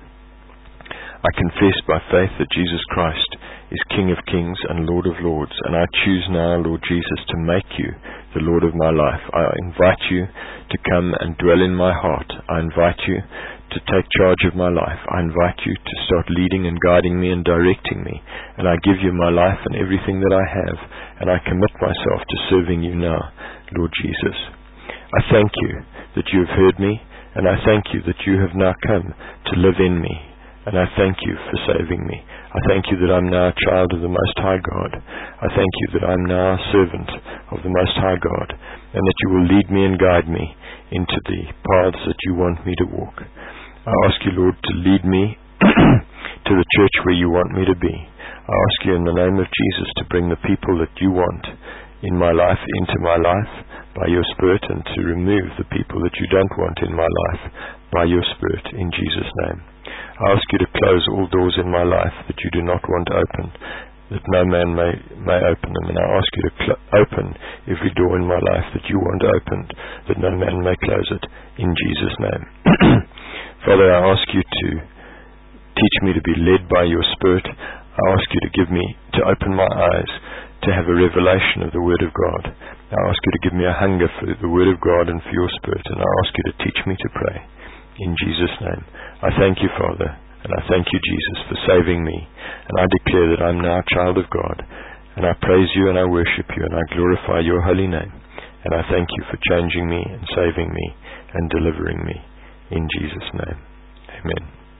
I confess by faith that Jesus Christ is King of Kings and Lord of Lords, and I choose now, Lord Jesus, to make you the Lord of my life. I invite you to come and dwell in my heart. I invite you to take charge of my life. I invite you to start leading and guiding me and directing me, and I give you my life and everything that I have, and I commit myself to serving you now, Lord Jesus. I thank you that you have heard me, and I thank you that you have now come to live in me. And I thank you for saving me. I thank you that I'm now a child of the Most High God. I thank you that I'm now a servant of the Most High God, and that you will lead me and guide me into the paths that you want me to walk. I ask you, Lord, to lead me to the church where you want me to be. I ask you in the name of Jesus to bring the people that you want in my life into my life by your Spirit, and to remove the people that you don't want in my life by your Spirit, in Jesus' name. I ask you to close all doors in my life that you do not want open, that no man may open them. And I ask you to open every door in my life that you want opened, that no man may close it, in Jesus' name. Father, I ask you to teach me to be led by your Spirit. I ask you to open my eyes to have a revelation of the Word of God. I ask you to give me a hunger for the Word of God and for your Spirit, and I ask you to teach me to pray. In Jesus' name. I thank you, Father, and I thank you, Jesus, for saving me, and I declare that I'm now a child of God, and I praise you and I worship you and I glorify your holy name, and I thank you for changing me and saving me and delivering me, in Jesus' name. Amen.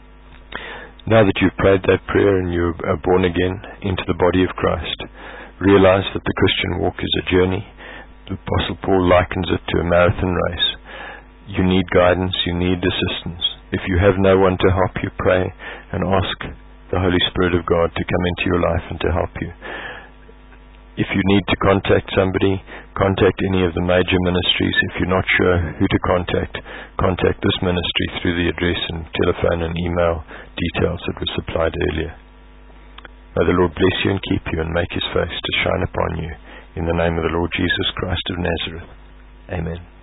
Now that you've prayed that prayer and you are born again into the body of Christ, realize that the Christian walk is a journey. The Apostle Paul likens it to a marathon race. You need guidance, you need assistance. If you have no one to help you, pray and ask the Holy Spirit of God to come into your life and to help you. If you need to contact somebody, contact any of the major ministries. If you're not sure who to contact this ministry through the address and telephone and email details that were supplied earlier. May the Lord bless you and keep you and make His face to shine upon you. In the name of the Lord Jesus Christ of Nazareth. Amen.